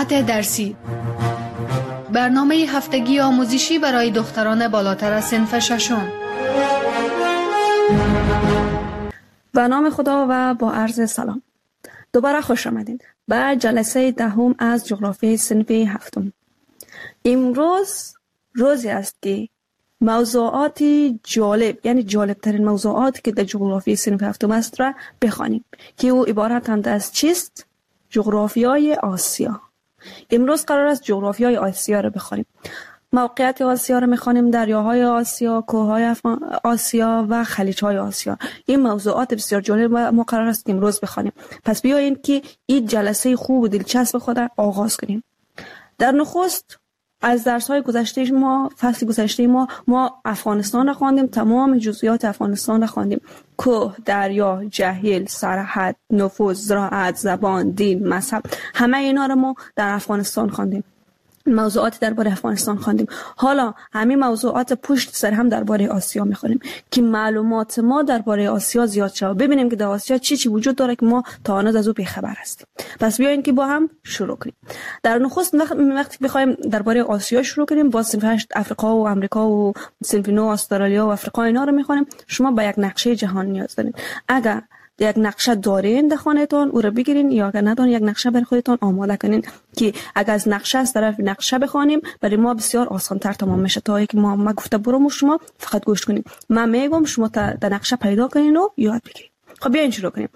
موضوعات درسی، برنامه هفتگی آموزشی برای دختران بالاتر از صنف ششم. به نام خدا و با عرض سلام. دوباره خوش آمدید به جلسه دهم از جغرافیای صنف هفتم. امروز روزی است که موضوعات جالب، یعنی جالب ترین موضوعاتی که در جغرافیای صنف هفتم است را بخوانیم که او عبارتند از چیست؟ جغرافیای آسیا. امروز قرار است جغرافیای آسیا را بخوانیم. موقعیت آسیا را می‌خوانیم، دریاهای آسیا، کوههای آسیا و خلیج‌های آسیا. این موضوعات بسیار جالب و ما قرار است که امروز بخوانیم. پس بیایید که این جلسه خوب و دلچسب خود را آغاز کنیم. در نخست از درس‌های گذشته ما، فصل گذشته ما افغانستان را خواندیم، تمام جزئیات افغانستان را خواندیم. کوه، دریا، جهیل، سرحد، نفوذ، زراعت، زبان، دین، مذهب، همه اینا را ما در افغانستان خواندیم. موضوعات درباره افغانستان خواندیم. حالا همین موضوعات پشت سر هم درباره آسیا می‌خونیم که معلومات ما درباره آسیا زیاد شود. ببینیم که در آسیا چی وجود داره که ما تا هنوز از او بی‌خبر هستیم. پس بیاین که با هم شروع کنیم. در نخست وقتی بخوایم درباره آسیا شروع کنیم، با صنف 8 افریقا و امریکا و صنف 9 استرالیا و افریقا اینا رو می‌خونیم. شما با یک نقشه جهان نیاز دارید. اگر یک نقشه دارین در خانه‌تان او رو بگیرین، یا اگر ندارین یک نقشه برای خودتان آماده کنین که اگر از نقشه از طرف نقشه بخوانیم برای ما بسیار آسان‌تر تمام میشه تا اینکه ما گفته برام شما فقط گوش کنین. من میگم شما در نقشه پیدا کنین و یاد بگیرید. خب بیاین شروع کنیم.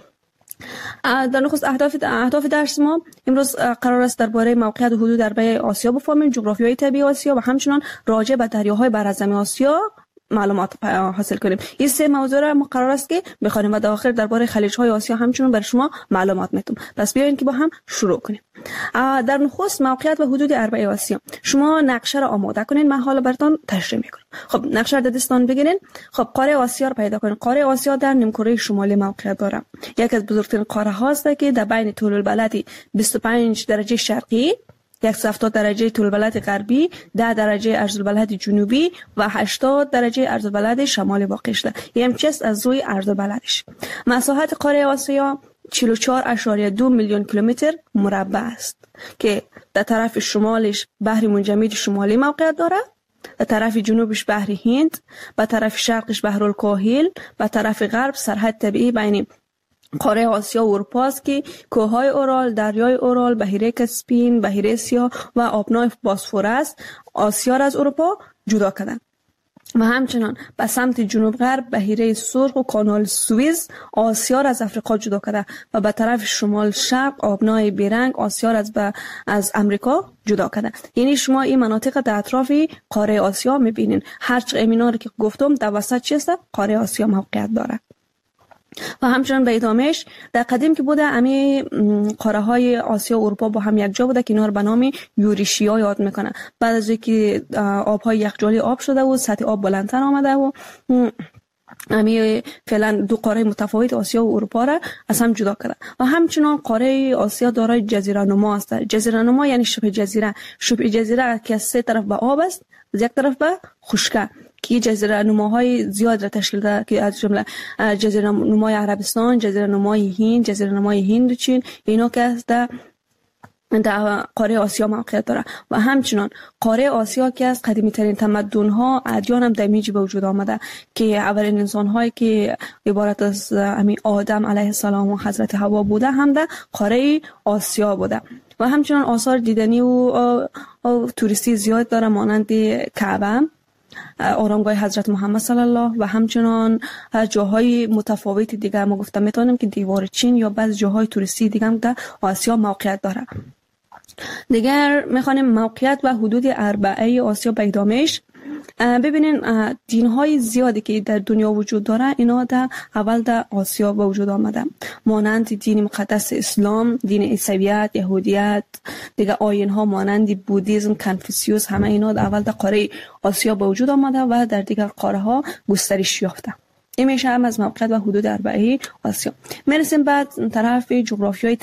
در نخست اهداف درس ما امروز قرار است درباره موقعیت و حدود درباره آسیا بفهمیم، جغرافیای طبیعی آسیا و همچنین راجع به دریاهای برزمین آسیا معلومات حاصل کنیم. این سه موضوع را ما قرار است که بخوانیم و در آخر درباره خلیج‌های آسیا همچنین برای شما معلومات میتونم. پس بیاین که با هم شروع کنیم. در نخست موقعیت و حدود اربع آسیا. شما نقشه را آماده کنین، من حالا براتون تشریح میکنم. خب نقشه را در دستان بگیرین. خب قاره آسیا را پیدا کنین. قاره آسیا در نیمکره شمالی موقعیت داره. یکی از بزرگترین قاره هاست که در بین طول البلد 25 درجه شرقی، 170 درجه طول البلد غربی، 10 درجه عرض البلد جنوبی و 80 درجه عرض البلد شمالی واقع شده. این چیست از روی عرض البلدش. مساحت قاره آسیا 44.2 میلیون کیلومتر مربع است که در طرف شمالش بحر منجمد شمالی موقعیت داره، در طرف جنوبش بحر هند، به طرف شرقش بحر الکاهل، به طرف غرب سرحد طبیعی بین قاره آسیا و اروپا است که کوههای اورال، دریای اورال، بحیره کاسپین، بحیره سیاه و آبنای باسفورس آسیا را از اروپا جدا کردند. و همچنان به سمت جنوب غرب بحیره سرخ و کانال سوئیس آسیا را از افریقا جدا کرده و به طرف شمال شرق آبنای بیرنگ آسیا را از امریکا جدا کرده. یعنی شما این مناطق در اطراف قاره آسیا میبینین. هر چه اینا رو که گفتم در وسط چیست؟ قاره آسیا موقعیت داره. و همچنان به ادامهش در قدیم که بوده امی قاره های آسیا و اروپا با هم یک جا بوده که اینا رو به نام یوریشیا یاد میکنه. بعد از اینکه آبهای یخچالی آب شده و سطح آب بلندتر آمده و امی فعلا دو قاره متفاوت آسیا و اروپا را از هم جدا کرده. و همچنان قاره آسیا دارای جزیره نما است. جزیره نما یعنی شبه جزیره که از سه طرف به آب است، از یک طرف به خشکه، که جزیره نماهای زیاد را تشکیل داده که از جمله جزیره نمای عربستان، جزیره نمای هند، جزیره نمای هند و چین، اینا که در قاره آسیا موقعیت داره. و همچنان قاره آسیا که از قدیمی ترین تمدن ها ادیان هم در میج به وجود آمده که اولین انسان هایی که عبارت از همین آدم علیه السلام و حضرت حوا بوده هم در قاره آسیا بوده. و همچنان آثار دیدنی و توریستی زیاد داره مانند کعبه، آرامگاه حضرت محمد صلی الله و همچنان جاهای متفاوت دیگر. ما گفتم میتونیم که دیوار چین یا بعض جاهای توریستی دیگر هم در آسیا موقعیت داره. دیگر میخوانیم موقعیت و حدود اربعه آسیا به ادامهش. ببینین دین‌های زیادی که در دنیا وجود داره اینا در اول در آسیا به وجود آمده، مانند دین مقدس اسلام، دین عیسویت، یهودیت، دیگه آیین‌ها مانند بودیسم، کنفوسیوس، همه اینا در اول در قاره آسیا به وجود آمده و در دیگر قاره‌ها گسترش یافته. این میشه هم از موقعیت و حدود اربعه آسیا. میرسیم بعد طرف جغرافیای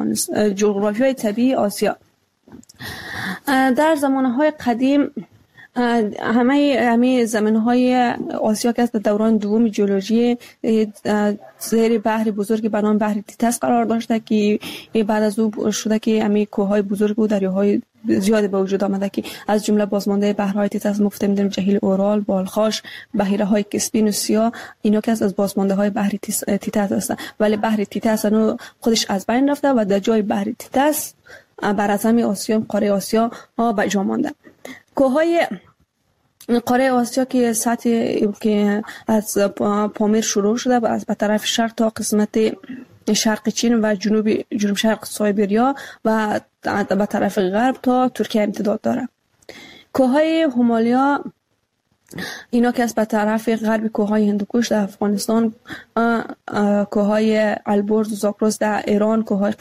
طبیعی آسیا. در زمانهای قدیم همه زمین‌های آسیا که در دوران دوم ژئولوژی زیر بحر بزرگ به نام بحر تیتاس قرار داشته که بعد از او شده که همه کوههای بزرگ و دریاهای زیادی به وجود آمده که از جمله بازمانده بحرهای تیتاس مفتیم جهیل اورال، بالخاش، بحیره های کسپین و سیاه، اینا که از بازمانده های بحر تیتاس هستند. ولی بحر تیتاس خودش از بین رفته و در جای بحر تیتاس بر اعظم آسیا، قاره آسیا به جا مانده. کوههای قاره آسیا که سطح که از پامیر شروع شده و از به طرف شرق تا قسمت شرق چین و جنوب شرق سایبریا و به طرف غرب تا ترکیه امتداد داره. کوههای هیمالیا اینا که از به طرف غرب کوههای هندوکش در افغانستان، کوههای البرز و زاگرس در ایران، کوههای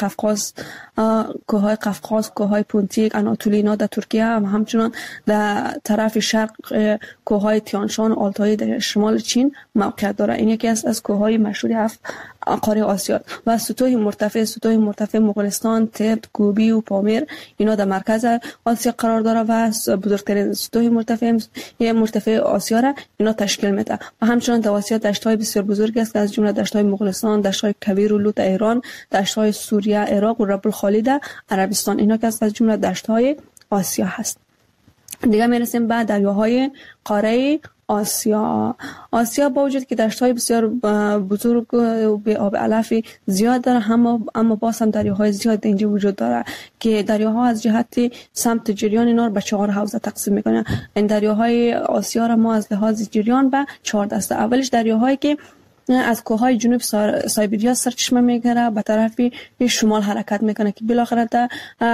قفقاز، کوههای پونتیک، آناتولی اینا در ترکیه و همچنان در طرف شرق کوههای تیانشان و آلتایی در شمال چین موقعیت داره. این یکی از کوههای مشهور قاره آسیا و سطوح مرتفع مغولستان، تبت، گوبی و پامیر اینا در مرکز آسیا قرار داره و بزرگترین سطوح مرتفع آسیا را اینا تشکیل میده. و همچنان در آسیا دشت‌های بسیار بزرگی است که از جمله دشت‌های مغولستان، دشت‌های کویر و لوت ایران، دشت‌های سوریه، عراق و رب الخالی در عربستان اینا که از جمله دشت‌های آسیا هست. دیگه میرسیم به دریاهای قاره آسیا با وجود که دشت‌های بسیار بزرگ و به آب علف زیاد داره، اما باز هم دریاهای زیاد اینجا وجود داره که دریاها از جهت سمت جریان اینا رو به 4 حوزه تقسیم میکنن. این دریاهای آسیا را ما از لحاظ جریان به 4 دسته. اولش دریاهایی که از کوههای جنوب سایبریا سرچشمه میگیره به طرف شمال حرکت میکنه که بالاخره در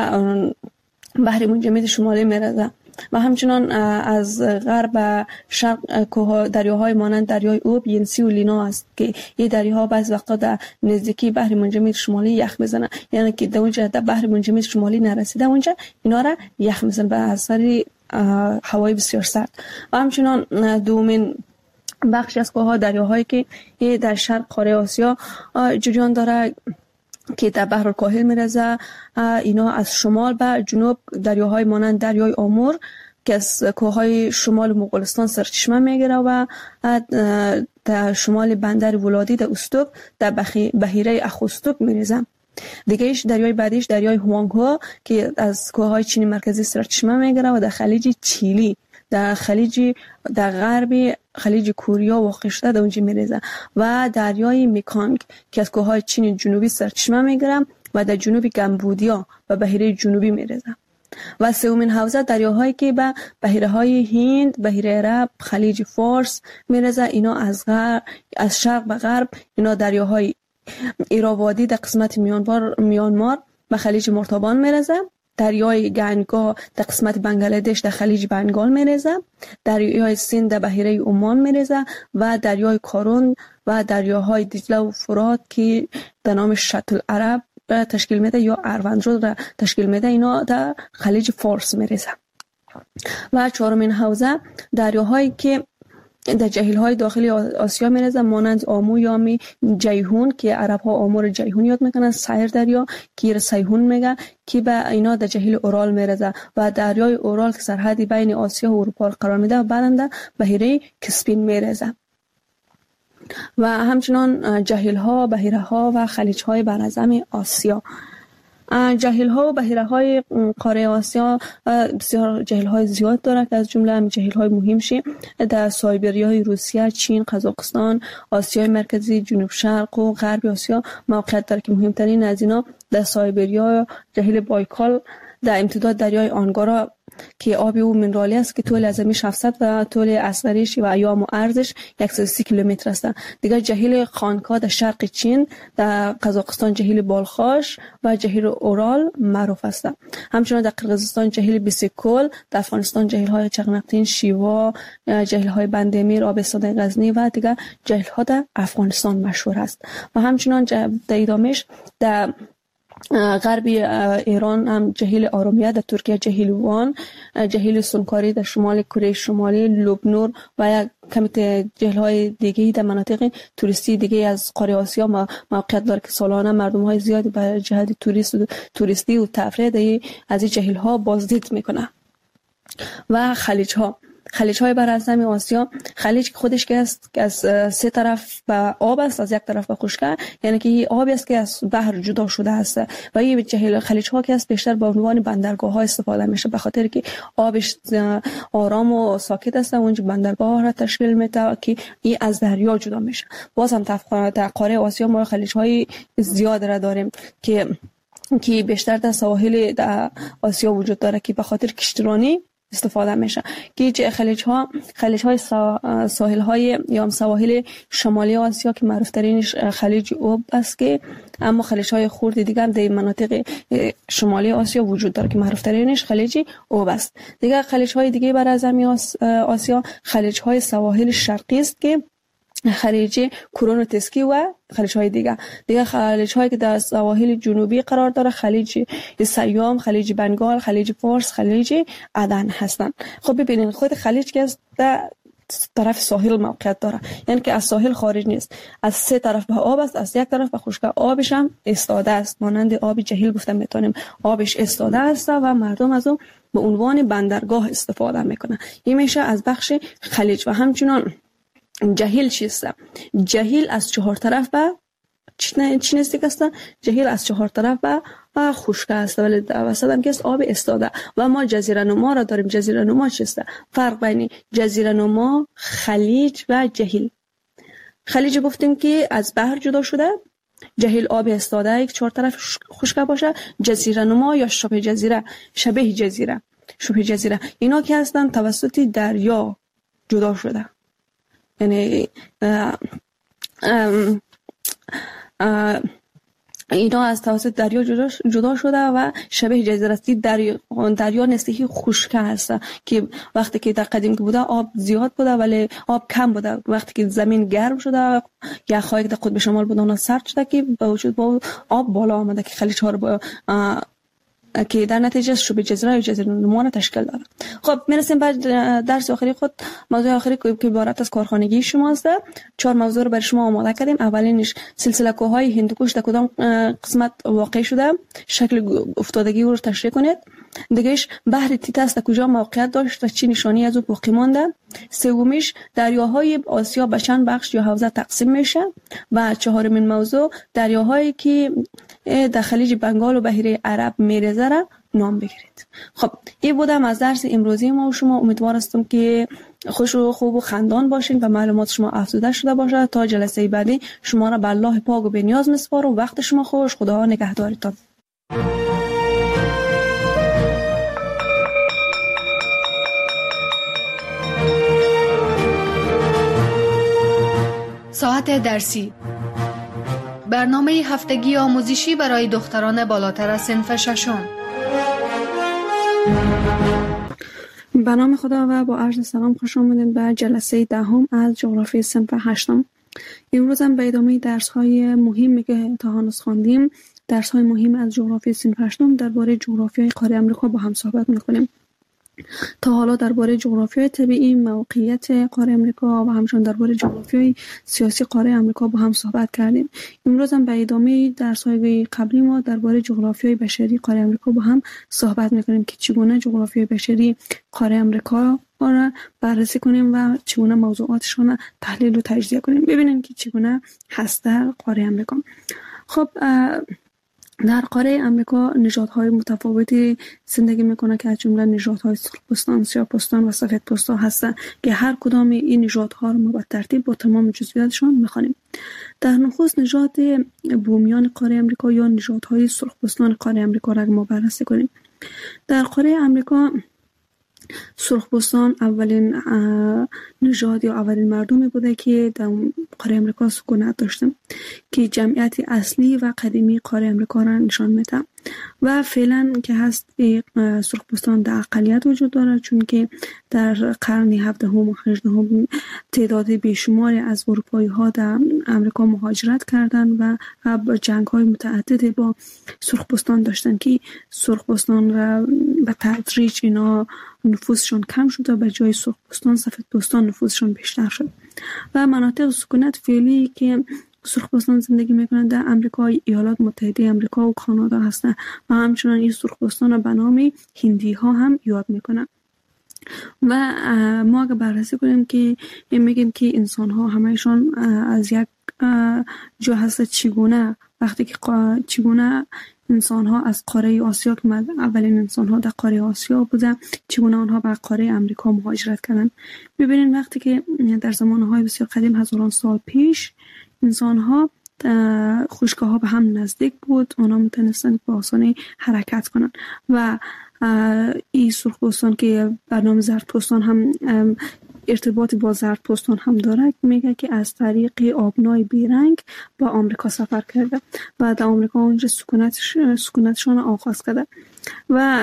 بحر منجمد شمالی میرسه و همچنان از غرب و شرق دریاهای مانند دریای اوب، ینسی و لینا است که این دریاها بعضی وقتا در نزدیکی بحر منجمد شمالی یخ میزنه، یعنی که در اونجا در بحر منجمد شمالی نرسیده اونجا اینا را یخ میزنه به اثر هوای بسیار سرد. و همچنان دومین بخش از کوهها دریاهایی که در شرق قاره آسیا جریان داره که در بحر الکاهل میرزه، اینا از شمال به جنوب دریاهای مانند دریای آمور که از کوههای شمال مغولستان سرچشمه میگیره و در شمال بندر ولادی در استوب در بحیره اخوستوب میرزه. دیگهش دریای بعدیش دریای هوانگهو که از کوههای چین مرکزی سرچشمه میگیره و در خلیج چیلی در غربی خلیج کوریا واقع شده در اونجا میریزه و دریای میکانگ که از کوههای چین جنوبی سرچشمه میگیره و در جنوب کمبودیا و بحیره جنوبی میریزه. و سومین حوزه دریاهایی که به بحیره های هند، بحیره عرب، خلیج فارس میریزه. اینا از شرق به غرب اینا دریاهای ایراوادی در قسمت میانمار به خلیج مرتبان میریزه. دریای گنگا در قسمت بنگلادش در خلیج بنگال میریزه، دریای سیند در بحیره عمان میریزه و دریای کارون و دریاهای دجله و فرات که به نام شط العرب تشکیل میده یا اروندرود را تشکیل میده اینا در خلیج فارس میریزه. و چهارمین حوزه دریاهایی که در جهیل‌های داخلی آسیا میرزه مانند آمو یا جیهون که عرب‌ها آمور جیهون یاد میکنن، سایر دریا که سیهون میگه که به اینا در جهیل اورال میرزه و دریای اورال که سرحدی بین آسیا و اروپا قرار میده و بعدم در بحیره کسپین میرزه. و همچنان جهیل‌ها، بحیره‌ها و خلیج‌های برعظم آسیا. جهیل‌ها و بحیره‌های قاره آسیا بسیار جهیل‌های زیاد داره که از جمله جهیل‌های مهمشی در سایبریای روسیه، چین، قزاقستان، آسیای مرکزی، جنوب شرق و غرب آسیا موقعیت داره که مهمترین از اینا در سایبریا جهیل بایکال در امتداد دریای آنگارا که آب او منرالی است که طول ازمیش 700 و طول اصغریش و ایام و عرضش 130 کیلومتر است. دیگه جهیل خانکا در شرق چین، در قزاقستان جهیل بالخاش و جهیل اورال معروف است. همچنین در قرقیزستان جهیل بیسیکول، در افغانستان جهیل‌های چغنقتین، شیوا، جهیل‌های بندمیر، آبستان غزنی و دیگه جهیل‌ها در افغانستان مشهور است. و همچنین در ادامهش در غربی ایران هم جهیل آرومیه، در ترکیه جهیل وان، جهیل سونکاری در شمال کره شمالی، لوبنور و کمی جهیل‌های دیگه در مناطق توریستی دیگه از قاره آسیا موقعیت داره که سالانه مردم‌های زیادی به جهت توریستی و تفریح از این جهیل‌ها بازدید میکنه. و خلیج‌ها خلیج های براعظم آسیا، خلیج خودش که است که از سه طرف به آب است، از یک طرف به خشکی، یعنی که این آبی است که از بحر جدا شده است و این جهیل خلیج ها که است بیشتر به عنوان بندرگاه ها استفاده میشه، به خاطر که آبش آرام و ساکت است و اونجا بندرگاه را تشکیل میده که این از دریا جدا میشه. باز هم در قاره آسیا ما خلیج های زیاد را داریم که بیشتر در سواحل در آسیا وجود داره که به خاطر کشتیرانی استفاده میشه، که خلیج های ساحل های یا سواحل شمالی آسیا که معروف ترینش خلیج اوب است، که اما خلیج های خرد دیگه هم در مناطق شمالی آسیا وجود داره که معروف ترینش خلیج اوب است. دیگه خلیج های دیگه براعظم آسیا خلیج های سواحل شرقی است که خلیج کرونوتسکی و خلیج های دیگه خلیج هایی که در سواحل جنوبی قرار داره، خلیج سیام، خلیج بنگال، خلیج فارس، خلیج عدن هستند. خب ببینید خود خلیج که در طرف ساحل موقعیت داره، یعنی که از ساحل خارج نیست، از سه طرف به آب است، از یک طرف به خشکی. آبش هم استاده است، مانند آب جهیل گفتم میتونیم آبش استاده است و مردم از اون به عنوان بندرگاه استفاده میکنن. این میشه از بخش خلیج. و همچنان جهیل چیست؟ جهیل از چهار طرف به چی نزدیک است؟ جهیل از چهار طرف به خشک است، ولی وسط هم که است آب استاده. و ما جزیره نما را داریم. جزیره نما چیست؟ فرق بین جزیره نما، خلیج و جهیل. خلیج گفتیم که از بحر جدا شده، جهیل آب استاده یک چهار طرف خشک باشه، جزیره نما یا شبه جزیره اینا که هستن توسط دریا جدا شده، یعنی اینا از توسط دریا جدا شده و شبیه جزیره است. دریا نسبی خشک است که وقتی که در قدیم که بوده آب زیاد بوده ولی آب کم بوده. وقتی که زمین گرم شده، یخ‌هایی که در قطب شمال بوده اونا سرد شده که با وجود با آب بالا آمده که خلیج ها رو که در نتیجه شبه جزیره یا جزیره نما تشکیل داره. خب میرسیم به درس آخری خود. موضوع آخری که عبارت از کارخانگی شماست. 4 موضوع رو برای شما آماده کردیم. اولینش سلسله کوههای هندوکش در کدام قسمت واقع شده، شکل افتادگی رو تشریح کنید. دیگهش بحر تیتاس در کجا موقعیت داشت و چی نشانی از او باقی مانده. سومیش دریاهای آسیا به چند بخش یا حوزه تقسیم میشه. و چهارمین موضوع دریاهایی که در خلیج بنگال و بحیره عرب میریزه را نام بگیرید. خب این بودم از درس امروزی ما و شما. امیدوار هستم که خوش و خوب و خندان باشین و معلومات شما افزوده شده باشه. تا جلسه بعدی شما را به الله پاک و بی‌نیاز میسپارم. وقت شما خوش. خدا نگهدارتان. ساعت درسی، برنامه هفتگی آموزشی برای دختران بالاتر از صنف ششم. به نام خدا و با عرض سلام خوش آمدید به جلسه دهم از جغرافی صنف هشتم. امروز هم به ادامه درس های مهمی که تا هنوز خواندیم، درس های مهم از جغرافی صنف هشتم درباره جغرافیای قاره آمریکا با هم صحبت می‌کنیم. تا حالا درباره جغرافیای طبیعی، موقعیت قاره آمریکا و همچنین درباره جغرافیای سیاسی قاره آمریکا با هم صحبت کردیم. امروز هم به ادامه درس‌های قبلی ما درباره جغرافیای بشری قاره آمریکا با هم صحبت می‌کنیم که چگونه جغرافیای بشری قاره آمریکا را بررسی کنیم و چگونه موضوعاتشون را تحلیل و تجزیه کنیم، ببینیم که چگونه هست در قاره آمریکا. خب در قاره آمریکا نژادهای متفاوتی زندگی میکنه که از جمله نژادهای سرخپوستان، سیاه‌پوستان و سفیدپوستان هستند که هر کدام این نژادها رو ما به ترتیب با تمام جزئیاتشون میخوانیم. در نخست نژاد بومیان قاره آمریکا یا نژادهای سرخپوستان قاره آمریکا را ما بررسی کنیم. در قاره آمریکا سرخپوستان اولین نژاد یا اولین مردمی بوده که در قاره آمریکا سکونت داشتن که جمعیت اصلی و قدیمی قاره آمریکا را نشان میده و فعلا که هست سرخپوستان در اقلیت وجود داره، چون که در قرن 17 و 18 تعداد بیشماری از اروپایی ها در آمریکا مهاجرت کردند و جنگ های متعدد با سرخپوستان داشتن که سرخپوستان را به تدریج اینا نفوذشون کم شد و به جای سرخپوستان سفیدپوستان نفوذشون بیشتر شد و مناطق سکونت فعلی که سرخپوستان زندگی میکنند در امریکا، ایالات متحده امریکا و کانادا هستند و همچنان این سرخپوستان را به نام هندی ها هم یاد میکنند. و ما اگه بررسی کنیم که میگیم که انسان ها همهشون از یک جا هست. چگونه انسان ها از قاره آسیا که اولین انسان ها در قاره آسیا بودن، چگونه آنها به قاره امریکا مهاجرت کردن. ببینید وقتی که در زمانهای بسیار قدیم، هزاران سال پیش، انسان ها خشک‌ها ها به هم نزدیک بود، آنها میتونستن به آسانی حرکت کنن و این سرخپوستان که برنامه زرتپوستان هم ارتباط با زرتپوستان هم داره، میگه که از طریق آبنای بیرنگ با آمریکا سفر کرده و در آمریکا اونجا سکونتشان آغاز کرده و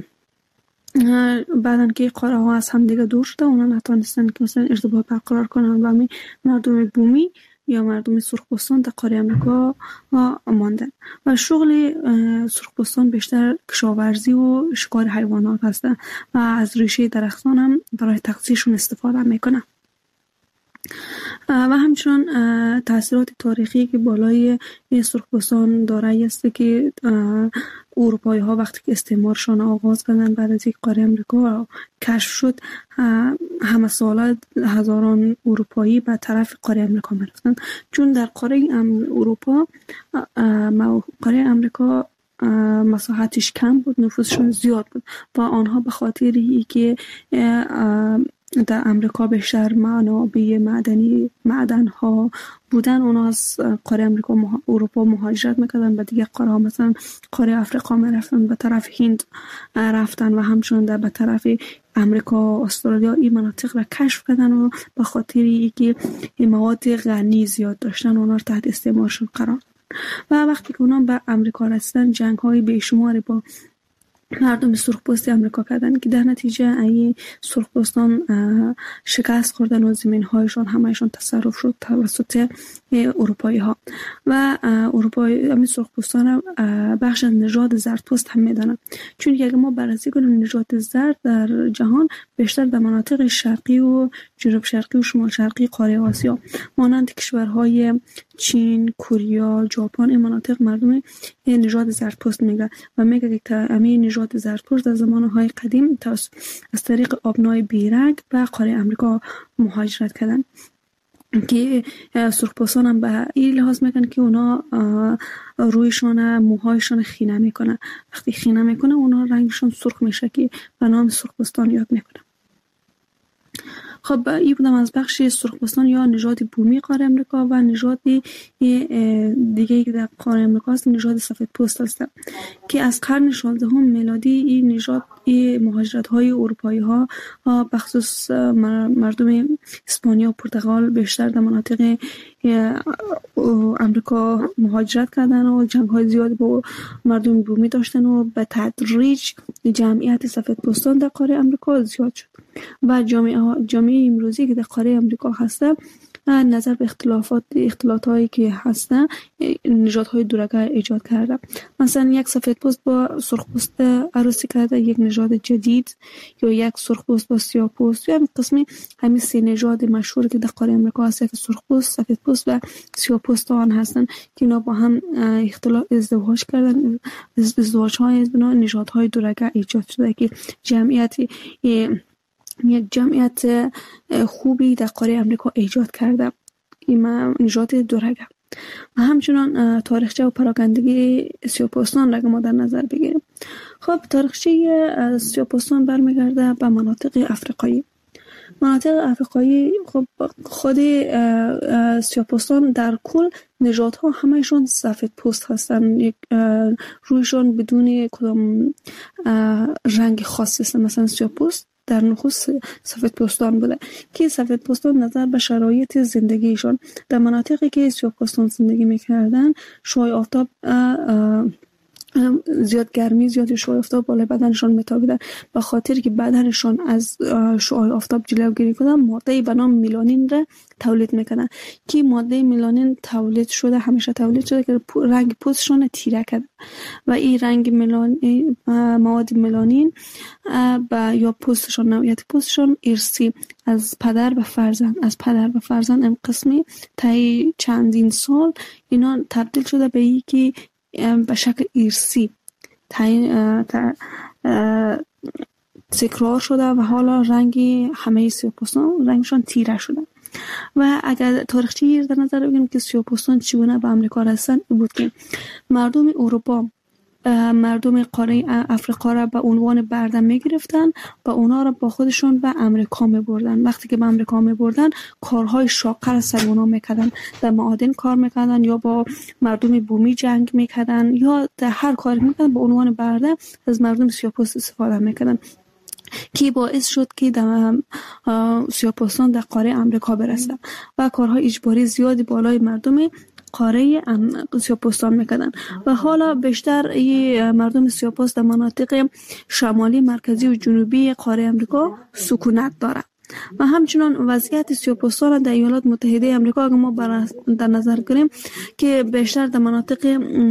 بعدن که قاره ها از هم دیگه دور شده، اونا نتونستن که مثلا ارتباط برقرار کنن و مردم بومی یا مردم سرخپوستان در قاره امریکا ماندن و شغل سرخپوستان بیشتر کشاورزی و شکار حیوانات هستن و از ریشه درختان هم برای تغذیه‌شون استفاده میکنن. و همچنان تاثیرات تاریخی که بالای سرخپوستان داره است که اروپایی ها وقتی که استعمارشان آغاز کردن بعد از یک قاره امریکا کشف شد، همه ساله هزاران اروپایی به طرف قاره امریکا میرفتن، چون در قاره امریکا مساحتش کم بود، نفوسشون زیاد بود و آنها به خاطر اینکه در امریکا بیشتر منابع معدن ها بودن، اونا از قاره اروپا مهاجرت میکردن به دیگه قاره ها، مثلا قاره افریقا میرفتن، به طرف هند رفتن و همچنان به طرف امریکا، استرالیا این مناطق را کشف کردن و به خاطر اینکه مواد غنی زیاد داشتن اونا تحت استعمارشون قرار و وقتی که اونا به امریکا رسیدن جنگ های بیشماری با مردم سرخپوستی امریکا کردن که در نتیجه این سرخپوستان شکست خوردن و زمین هایشان همهشان تصرف شد توسط اروپایی ها و اروپایی سرخپوستان بخش از نژاد زرتپوست هم میدانند، چون اگه ما بررسی کنیم نژاد زرد در جهان بیشتر در مناطق شرقی و جنوب شرقی و شمال شرقی قاره آسیا مانند کشورهای چین، کره، ژاپن، این مناطق مردم نژاد زرتپوست میگه و میگه که همین نژاد زرتپوست در زمانهای قدیم از طریق آبنای بیرنگ به قاره امریکا مهاجرت کردن که سرخپوستان هم به این لحاظ میکنن که اونا رویشون موهایشون خینه میکنه، وقتی خینه میکنه اونا رنگشون سرخ میشه که به نام سرخپوستان یاد میکنه. خب این بودم از بخش سرخپوستان یا نژاد بومی قاره امریکا و نژاد دیگه که در قاره امریکا است نژاد سفیدپوست است که از قرن 16 میلادی این نژاد مهاجرت های اروپایی ها بخصوص مردم اسپانیا و پرتغال بیشتر در مناطق امریکا مهاجرت کردن و جنگ های زیاد با مردم بومی داشتن و به تدریج جمعیت سفیدپوستان در قاره امریکا زیاد شد و جامعه امروزی که در قاره امریکا هسته نظر به اختلاطایی که هستن نژادهای دورگه ایجاد کرده. مثلا یک سفیدپوست با سرخپوست عروسی کرده، یک نژاد جدید، یا یک سرخپوست با سیاه‌پوست، یا قسمی همین سه نژاد مشهور که در قاره امریکا هست که سرخپوست، سفیدپوست و سیاه‌پوست آن هستن که اینا با هم ازدواج کردن. ازدواج‌های بنا نژادهای دورگه ایجاد شده که یک جمعیت خوبی در قاره امریکا ایجاد کرده، این نژاد دورگه. و همچنان تاریخچه و پراکندگی سیاه‌پوستان را ما در نظر بگیریم. خب تاریخچه سیاه‌پوستان برمیگرده به مناطق افریقایی. مناطق افریقایی خب خود سیاه‌پوستان در کل نژادها همهشون سفیدپوست هستن، یک رویشون بدون کدام رنگ خاصی است. مثلا سیاه‌پوست در نخست سفیدپوستان بوده که سفیدپوستان نظر به شرایط زندگیشون در مناطقی که سیاه‌پوستان زندگی میکردن شعاع آفتاب زیاد گرمی زیاد شعاع آفتاب بالای بدنشان میتابیدن، به خاطر که بدنشان از شعاع آفتاب جلوگیری کنن ماده به نام میلانین را تولید میکنن که ماده میلانین همیشه تولید شده که رنگ پوستشون تیره کرده و این رنگ میلانین مواد میلانین یا پوستشون نوعیت پوستشون ارثی از پدر به فرزند این قسمی تا چندین سال اینا تبدیل شده به این که به شکل ارثی تکرار شده و حالا رنگ همه سیاه‌پوستان رنگشان تیره شده. و اگر تاریخچه در نظر بگیریم که سیاه‌پوستان چگونه به امریکا رسیدن، این بود که مردم اروپا مردم قاره افریقا را به عنوان برده می گرفتن و اونا را با خودشون به امریکا می بردن. وقتی که به امریکا می بردن کارهای شاقه را سر اونا می کردن، در معادن کار می کردن یا با مردم بومی جنگ می کردن یا در هر کاری می کردن، به عنوان برده از مردم سیاه‌پوست استفاده می کردن که باعث شد که سیاه‌پوستان در قاره امریکا برسن و کارهای اجباری زیادی بالای مردم قاره سیاه‌پوستان میکردن و حالا بیشتر مردم سیاه‌پوست در مناطق شمالی، مرکزی و جنوبی قاره امریکا سکونت دارند. و همچنان وضعیت سیاه‌پوستان در ایالات متحده آمریکا اگر ما در نظر گیریم که بیشتر در مناطق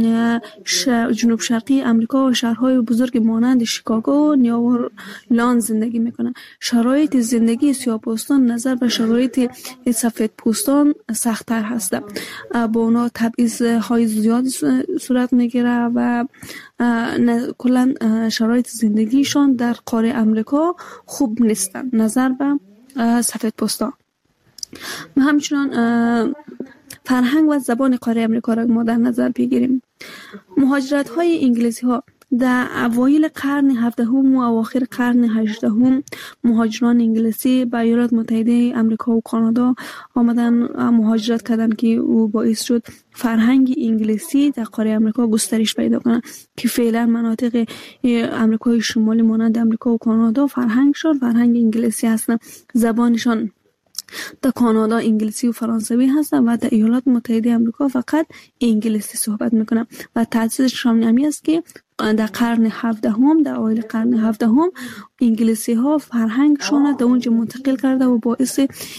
جنوب شرقی آمریکا و شهرهای بزرگ مانند شیکاگو و نیوورلند زندگی میکنند. شرایط زندگی سیاه‌پوستان نظر به شرایط سفیدپوستان سخت‌تر هست. با اونا تبعیض‌های زیادی صورت میگیره و کلا شرایط زندگیشان در قاره آمریکا خوب نیستن نظر به سفیدپوستان. و همچنان فرهنگ و زبان قاره آمریکا را ما در نظر بگیریم. مهاجرت های انگلیسی ها در اوایل قرن 17 و اواخر قرن 18 مهاجران انگلیسی به ایالات متحده آمریکا و کانادا آمدن مهاجرت کردن که او باعث شد فرهنگ انگلیسی در قاره آمریکا گسترش پیدا کنه که فعلا مناطق آمریکای شمالی مانند آمریکا و کانادا فرهنگشان فرهنگ انگلیسی هستن. زبانشان در کانادا انگلیسی و فرانسوی هستن و در ایالات متحده آمریکا فقط انگلیسی صحبت میکنن و تأسیسش هم است که در قرن 17 در اوایل قرن 17 انگلیسی ها فرهنگشان در اونجا منتقل کرده و باعث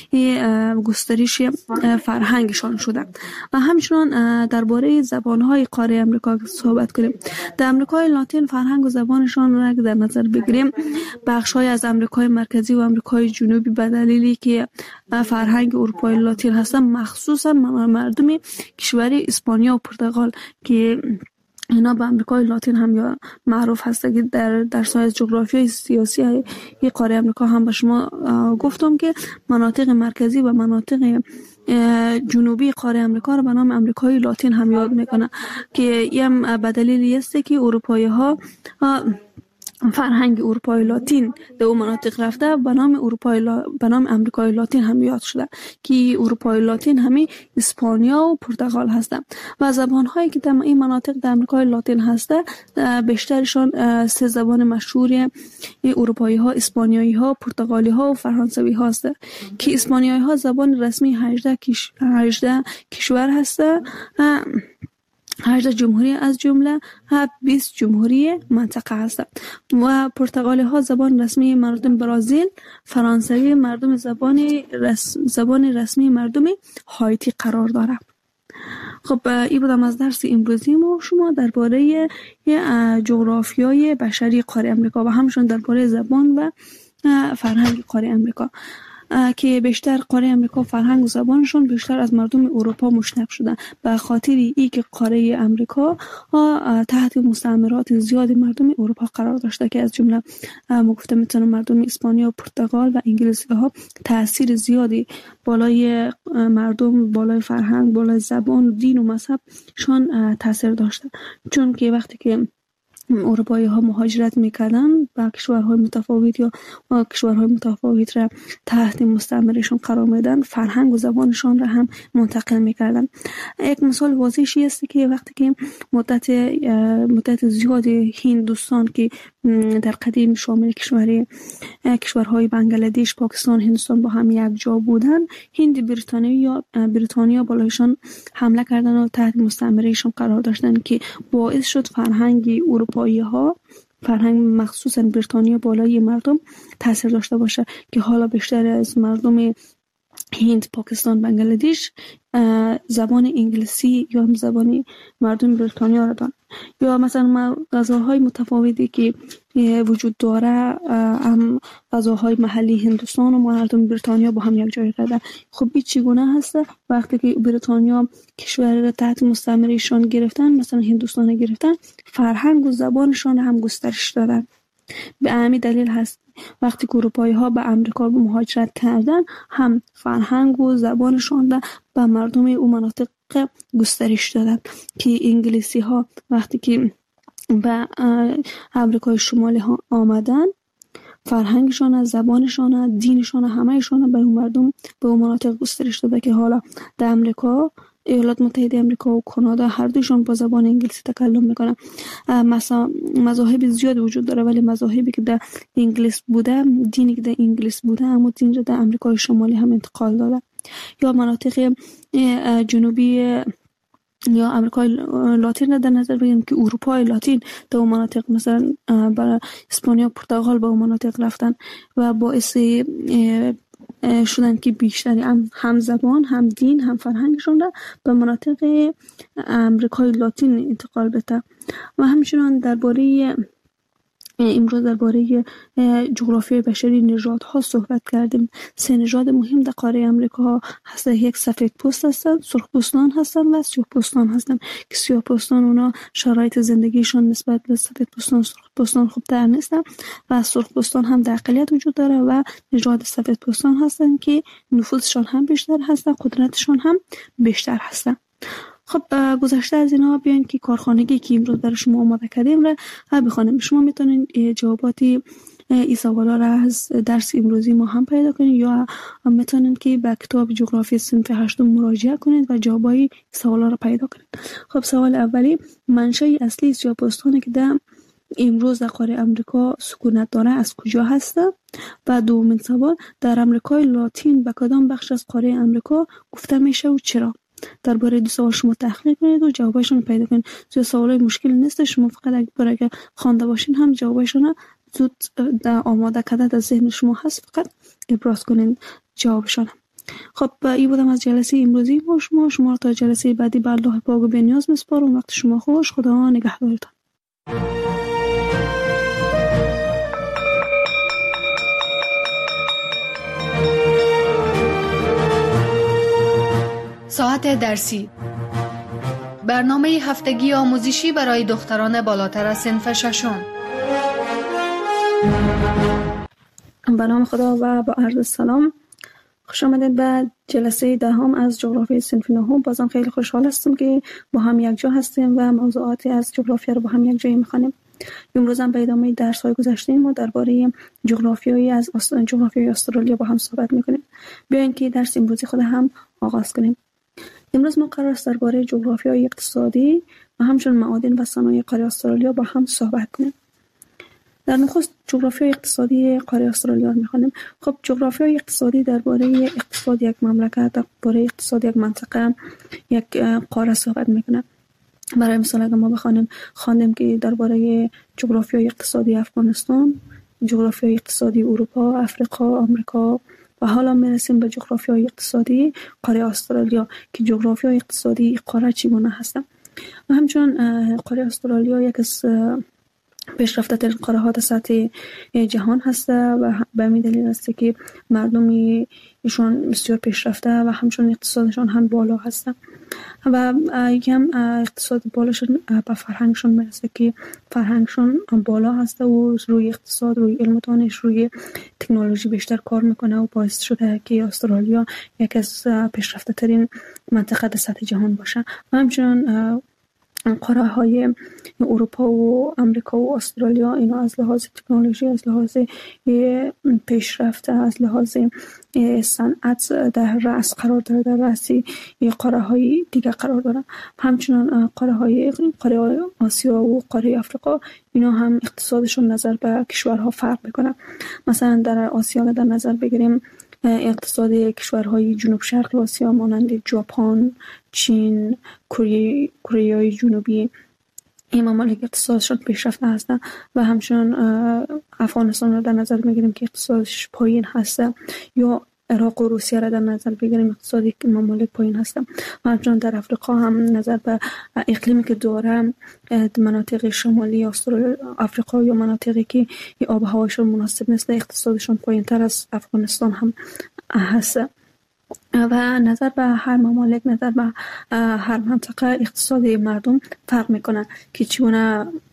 گسترش فرهنگشان شده. و همچنان درباره زبانهای قاره آمریکا صحبت کنیم. در آمریکای لاتین فرهنگ و زبانشان را در نظر بگیریم، بخش‌های از آمریکای مرکزی و آمریکای جنوبی به دلیلی که فرهنگ اروپای لاتین هستند، مخصوصا مردم کشور اسپانیا و پرتغال که اینا به آمریکای لاتین هم یا معروف هست که در سایه جغرافیای سیاسی قاره آمریکا هم به شما گفتم که مناطق مرکزی و مناطق جنوبی قاره آمریکا رو به نام آمریکای لاتین هم یاد میکنه که این به دلیلی است که اروپایی ها فرهنگ اروپای لاتین در اون مناطق رفته به نام آمریکای لاتین هم یاد شده که اروپای لاتین همین اسپانیا و پرتغال هستند و زبان‌هایی که در این مناطق در آمریکای لاتین هسته بیشترشان سه زبان مشهور اروپایی ها، اسپانیایی ها، پرتغالی ها و فرانسوی ها هست که اسپانیایی ها زبان رسمی 18 کشور هسته، 18 جمهوری از جمله 20 جمهوری منطقه هستند و پرتغالی ها زبان رسمی مردم برزیل، فرانسوی مردم زبان رسمی مردم هایتی قرار داره. خب این بودم از درس امروزی ما شما درباره جغرافیای بشری قاره آمریکا و همچنین درباره زبان و فرهنگ قاره آمریکا که بیشتر قاره آمریکا فرهنگ و زبانشون بیشتر از مردم اروپا مشتق شدن به خاطر ای که قاره آمریکا تحت مستعمرات زیاد مردم اروپا قرار داشته که از جمله ما گفتم میتونم مردم اسپانیا و پرتغال و انگلیسی ها تاثیر زیادی بالای مردم، بالای فرهنگ، بالای زبان، دین و مذهب شان تاثیر داشته، چون که وقتی که اروپایی ها مهاجرت میکردن با کشورهای متفاوت یا کشورهای متفاوت را تحت مستعمرهشون قرار میدن، فرهنگ و زبانشان را هم منتقل میکردن. یک مثال واضحی است که وقتی که مدت زیاد هندوستان که در قدیم شامل کشورهای بنگلادش، پاکستان، هندوستان با هم یک جا بودن، هند بریتانیا بالایشان حمله کردن و تحت مستعمرهشون قرار داشتن که باعث شد فرهنگ اروپایی ها، فرهنگ مخصوصا بریتانیا بالای مردم تاثیر داشته باشه که حالا بیشتر از مردم هند، پاکستان، بنگلادش زبان انگلیسی یا هم زبان مردم بریتانیا را دارن. یا مثلا غذاهای متفاوتی که وجود داره هم غذاهای محلی هندوستان و مردم بریتانیا با هم یک جای کردن. خب این چگونه هست؟ وقتی که بریتانیا کشور را تحت مستعمرهشان گرفتن، مثلا هندوستان گرفتن، فرهنگ و زبانشان هم گسترش دادن. به همین دلیل هست وقتی که اروپایی ها به امریکا مهاجرت کردن هم فرهنگ و زبانشان به مردم اون مناطق گسترش دادن که انگلیسی ها وقتی که به امریکای شمالی ها آمدن فرهنگشان، زبانشان، دینشان، همهشان به اون مردم به اون مناطق گسترش داده که حالا در امریکا، ایالات متحده امریکا و کانادا هر دوشون با زبان انگلیسی تکلم میکنن. مثلا مذاهب زیاد وجود داره ولی مذاهبی که در انگلیس بوده، دینی که در انگلیس بوده اما دین رو در امریکای شمالی هم انتقال داده. یا مناطق جنوبی یا امریکای لاتین رو در نظر بگیریم که اروپای لاتین در اون مناطق مثلا برای اسپانیا و پرتغال به اون مناطق رفتن و باعث شدن که بیشتری هم زبان، هم دین، هم فرهنگشون را به مناطق امریکای لاتین انتقال بده. و همچنان امروز درباره جغرافیای بشری نژادها صحبت کردیم. 3 نژاد مهم در قاره امریکا هست. یک سفیدپوست هستن، سرخپوستان هستن و سیاه‌پوستان هستن که سیاه‌پوستان اونا شرایط زندگیشون نسبت به سفیدپوستان، سرخپوستان خوبتر نیستن و سرخپوستان هم در اقلیت وجود داره و نژاد سفیدپوستان هستن که نفوذشان هم بیشتر هستن، قدرتشان هم بیشتر هستن. خب گذشته از اینا بیاین که کارخانگی که امروز برای شما آماده کردیم را بخونیم. شما میتونین جواباتی این سوالا را از درس امروزی ما هم پیدا کنید یا میتونین که به کتاب جغرافی صنف 8 مراجعه کنید و جوابای سوالا را پیدا کنید. خب سوال اولی، منشأ اصلی سیاه‌پوستانی که در امروز در قاره امریکا سکونت داره از کجا هسته؟ و دومین سوال، در امریکای لاتین به کدام بخش از قاره امریکا گفته میشه و چرا؟ درباره دو سوال شما تحقیق کنید و جوابشون رو پیدا کنید. زیاد سوالای مشکل نیست، شما فقط اگه خوانده باشین هم جوابشون زود در آماده کرده در ذهن شما هست، فقط ابراز کنید جوابشون. خب این بودم از جلسه امروزی با شما رو تا جلسه بعدی به الله پاک و بی‌نیاز میسپارم. وقت شما خوش، خدا نگهدارتان. ساعت درسی، برنامه هفتگی آموزشی برای دختران بالاتر از صنف 6. به نام خدا و با عرض سلام، خوش آمدید به جلسه 10 از جغرافی صنف 9. بازم خیلی خوشحال هستم که با هم یک جا هستیم و موضوعاتی از جغرافیا رو با هم یک جایی می‌خوانیم. امروز هم به ادامه درس‌های گذشته ما درباره جغرافیای استرالیا با هم صحبت می‌کنیم. بیاین که درس امروزی خود هم آغاز کنیم. امروز ما قرار است درباره جغرافیای اقتصادی و همچنین معادن و صنایع قاره استرالیا با هم صحبت کنیم. در نخست جغرافیای اقتصادی قاره استرالیا رو می‌خوانیم. خب جغرافیای اقتصادی درباره اقتصاد یک مملکت، درباره اقتصاد یک منطقه، یک قاره صحبت می‌کنه. برای مثال اگه ما خواندیم که درباره جغرافیای اقتصادی افغانستان، جغرافیای اقتصادی اروپا، افریقا، آمریکا و حالا میرسیم به جغرافیای اقتصادی قاره استرالیا که جغرافیای اقتصادی قاره چگونه هست. و همچنین قاره استرالیا یک از پیشرفته ترین قاره ها در سطح جهان هست و به همین دلیل است که مردم ایشان بسیار پیشرفته و همچنین اقتصادشان هم بالا هست و یکم اقتصاد بالاشون به فرهنگشون میرسه که فرهنگشون بالا هست و روی اقتصاد، روی علم و دانش، روی تکنولوژی بیشتر کار میکنه و باعث شده که استرالیا یک از پیشرفته ترین منطقه در سطح جهان باشه. و همچنین قاره های اروپا و امریکا و استرالیا اینا از لحاظ تکنولوژی، از لحاظ پیشرفت، از لحاظ صنعت در رأس قرار داره، در رأسی قاره های دیگه قرار داره. همچنین قاره آسیا و قاره افریقا اینا هم اقتصادشون نظر به کشورها فرق میکنه. مثلا در آسیا در نظر بگیریم اقتصاد کشورهای جنوب شرق آسیا مانند ژاپن، چین، کره جنوبی این ممالک اقتصادشون پیشرفته هستن و همچنین افغانستان رو در نظر میگیریم که اقتصادش پایین هست یا عراق و روسیه را در نظر بگیریم اقتصادی ممالک پایین هستن. و همچنین در افریقا هم نظر به اقلیمی که داره مناطق شمالی افریقا یا مناطقی که آب و هواشون مناسب نیست اقتصادشون پایین تر از افغانستان هم هست. و نظر به هر ممالک، نظر به هر منطقه اقتصاد مردم فرق میکنه که چگونه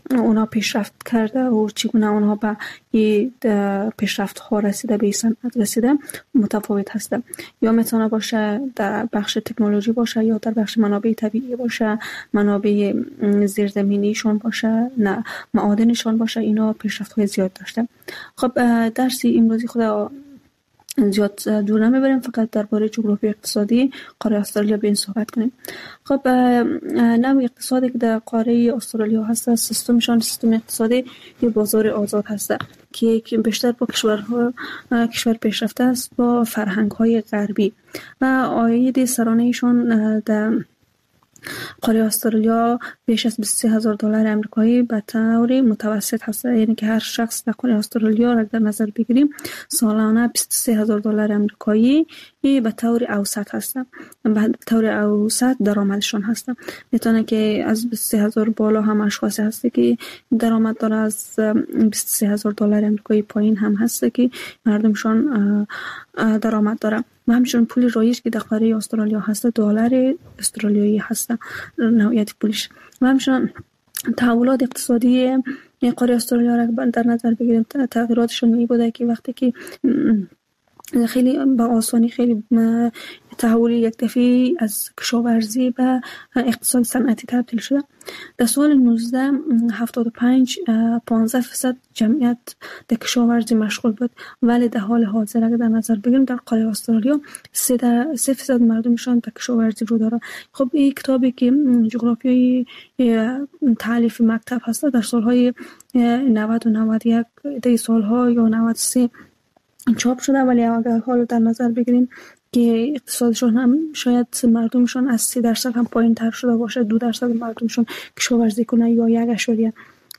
اونا پیشرفت کرده و چگونه اونها به این پیشرفت ها رسیده، به این صنعت رسیده متفاوت هسته. یا میتونه باشه در بخش تکنولوژی باشه، یا در بخش منابع طبیعی باشه، منابع زیرزمینیشون باشه، نه معادنشون باشه. اینا پیشرفت های زیاد داشته. خب درسی امروزی خود زیاد دور نمیبریم، فقط درباره جغرافی اقتصادی قاره استرالیا به این صحبت کنیم. خب نوع اقتصادی که در قاره استرالیا هست، سیستم اقتصادی یه بازار آزاد هست که بیشتر با کشور پیشرفته است با فرهنگ های غربی و عاید سرانه‌شان در قاره استرالیا بیش از $23,000 امریکایی به طور متوسط هست. یعنی که هر شخص در قاره استرالیا را در نظر بگیریم سالانه $23,000 امریکایی به طور اوسط هست. به طور اوسط درآمدشون هست. میتونه که از $23,000 بالا هم اشخاصی هست که درآمد داره، از $23,000 امریکایی پایین هم هست که مردمشون درآمد داره. و همچنین پول رایج که در قاره استرالیا هست دلار استرالیایی هست نوعیت پولش. و همچنین تحولات اقتصادی قاره استرالیا را در نظر بگیریم، تغییراتشون این بوده که وقتی که خیلی با آسانی خیلی تحول یک دفعی از کشاورزی به اقتصاد صنعتی تبدیل شده. در سال 1975 15% جمعیت در کشاورزی مشغول بود، ولی در حال حاضر اگر در نظر بگیریم در قاره استرالیا 3% مردمشان در کشاورزی رو داره. خب این کتابی که جغرافیای تالیف مکتب هست در سالهای 90 و 91 در سالها یا 93 چاپ شده، ولی اگر حال در نظر بگیریم که اقتصادشون هم شاید مردمشون از 3% هم پایین تر شده باشه، 2% مردمشون کشاورزی کنه یا 1.9%،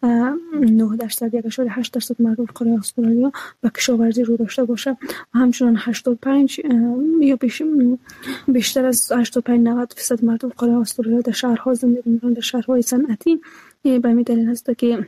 1.8% مردم قاره استرالیا به کشاورزی رو داشته باشه. و همچنین 85 یا بیشتر از 85-90% مردم قاره استرالیا در شهرها زندگی میکنن، در شهرهای صنعتی. به همین دلیل هست که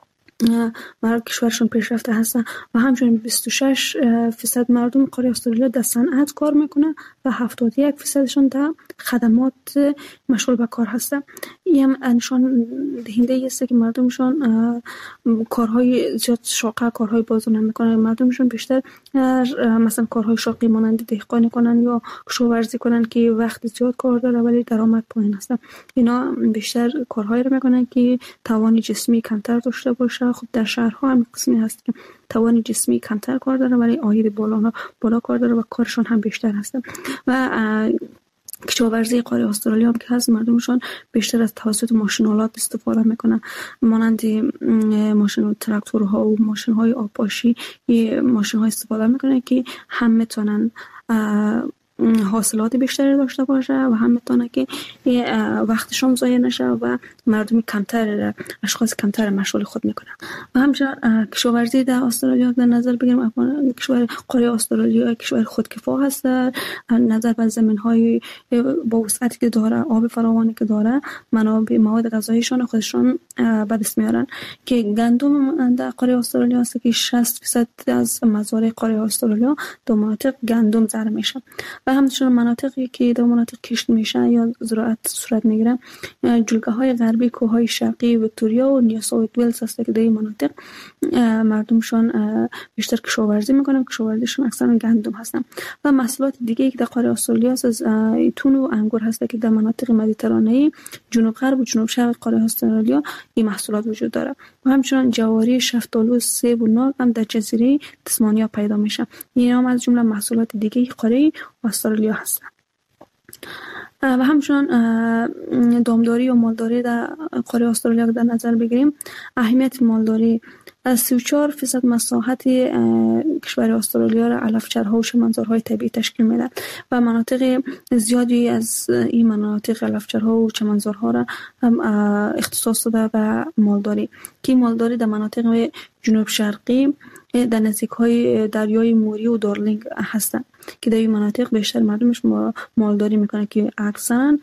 کشورشون پیشرفته هستن. و همچنین 26% مردم قاره استرالیا در صنعت کار میکنن و 71%شون در خدمات مشغول به کار هستن. این هم نشان دهنده است که مردمشون کارهای زیاد شاقه، کارهای بازو نمیکنن. مردمشون بیشتر مثلا کارهای شاقی مانند دهقانی کنن یا کشاورزی کنن که وقت زیاد کار داره ولی درآمد پایین هستن. اینا بیشتر کارهایی رو میکنن که توان جسمی کمتر داشته باشه. خب در شهرها هم قسمی هست که توان جسمی کمتر کار داره ولی عاید بالا کار داره و کارشون هم بیشتر هست. و کشاورزی قاره استرالیا هم که هست مردمشون بیشتر از توسط ماشین‌آلات استفاده میکنن، مانند ماشین تراکتورها و ماشین‌های آبپاشی. ماشین‌ها استفاده میکنن که هم میتونن حاصلات بیشتری داشته باشه و هم میتونه که وقتشون ضایع نشه و مردم کمتر، اشخاص کمتر مشغول خود میکنن. و همچنین کشاورزی در استرالیا در نظر بگیریم، کشور قاره استرالیا کشور خودکفا هست نظر به زمین‌های با وسعتی که داره، آب فراوانی که داره، منابع مواد غذاییشون خودشون به دست میارن. که گندم در قاره استرالیا هست که 60% از مزارع قاره استرالیا در مناطق گندم زرع میشه. و همچنین مناطقی که در مناطق کشت میشه یا زراعت صورت میگیره جلگه‌های غربی، کوههای شرقی ویکتوریا و نیو ساوت ویلز هست که در این مناطق مردمشون بیشتر کشاورزی میکنن. کشاورزیشون اکثرا گندم هستن. و محصولات دیگه که در قاره استرالیا از تون و انگور هست که در مناطق مدیترانه‌ای جنوب غرب و جنوب شرق قاره استرالیا این محصولات وجود داره. و همچنین جواری، شفتالو، سیب و نار هم در جزیره تسمانیا پیدا میشه. این هم از جمله محصولات دیگه قاره استرالیا هستن. و همچنین دامداری و مالداری در قاره استرالیا در نظر بگیریم، اهمیت مالداری از 34% مساحت کشور استرالیا را علفچرها و چمنزارهای طبیعی تشکیل میده و مناطق زیادی از این مناطق علفچرها و چمنزارها را اختصاص داده به مالداری. که مالداری در مناطق جنوب شرقی در نزدیک‌های دریای موری و دارلینگ هستند که در این مناطق بیشتر مردمش مالداری میکنه که اکثرا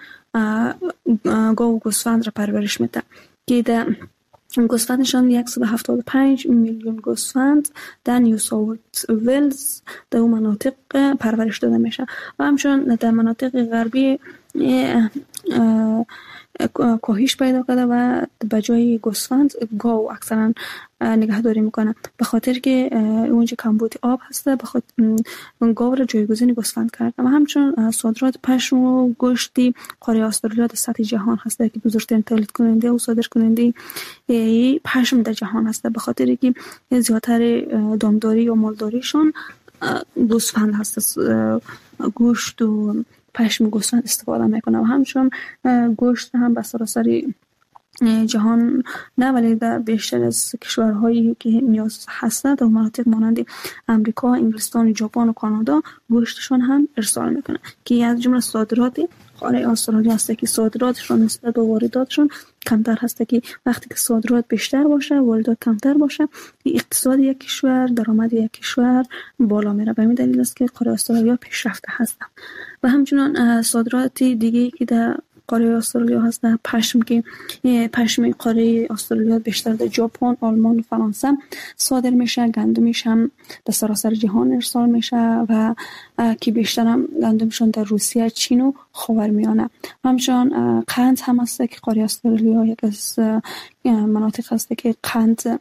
گاو و گوسفند را پرورش میده. که در گوسفندشان 175 میلیون گوسفند در نیو ساوت ویلز در اون مناطق پرورش داده میشه. و همچنین در مناطق غربی کاهش پیدا کرده و به جای گوسفند گاو اکثرا نگهداری میکنه، به خاطر که اونجا کمبود آب هسته، به خاطر گاو را جایگزین گوسفند کرده. و همچنین صادرات پشم و گوشتی قاره استرالیا در سطح جهان هسته که بزرگترین تولید کننده و صادر کننده پشم در جهان هسته، به خاطر که زیادتر دامداری و مالداریشون گوسفند هست، گوشت و پشم گوسفند استفاده میکنه. و همچنین گوشت هم به سراسر جهان نه ولی در بیشتر از کشورهایی که نیاز هسته در مناطق مانند امریکا، انگلستان، ژاپن و کانادا گوشتشون هم ارسال میکنه که از جمله صادرات قاره استرالیا هست که صادراتشون نسبت به وارداتشون کمتر هست، که وقتی که صادرات بیشتر باشه واردات کمتر باشه اقتصاد یک کشور، درآمد یک کشور بالا میره. به همین دلیل است که قاره استرالیا پیشرفته هست. و همچنین صادرات دیگه که در قاره استرالیا هست پشم، که پشم قاره استرالیا بیشتر در ژاپن، آلمان و فرانسه صادر میشه. گندمش هم در سراسر جهان ارسال میشه و که بیشتر هم گندمشون در روسیه، چین و خاورمیانه. همچنین قند هم هست که قاره استرالیا یک از مناطق هست که قند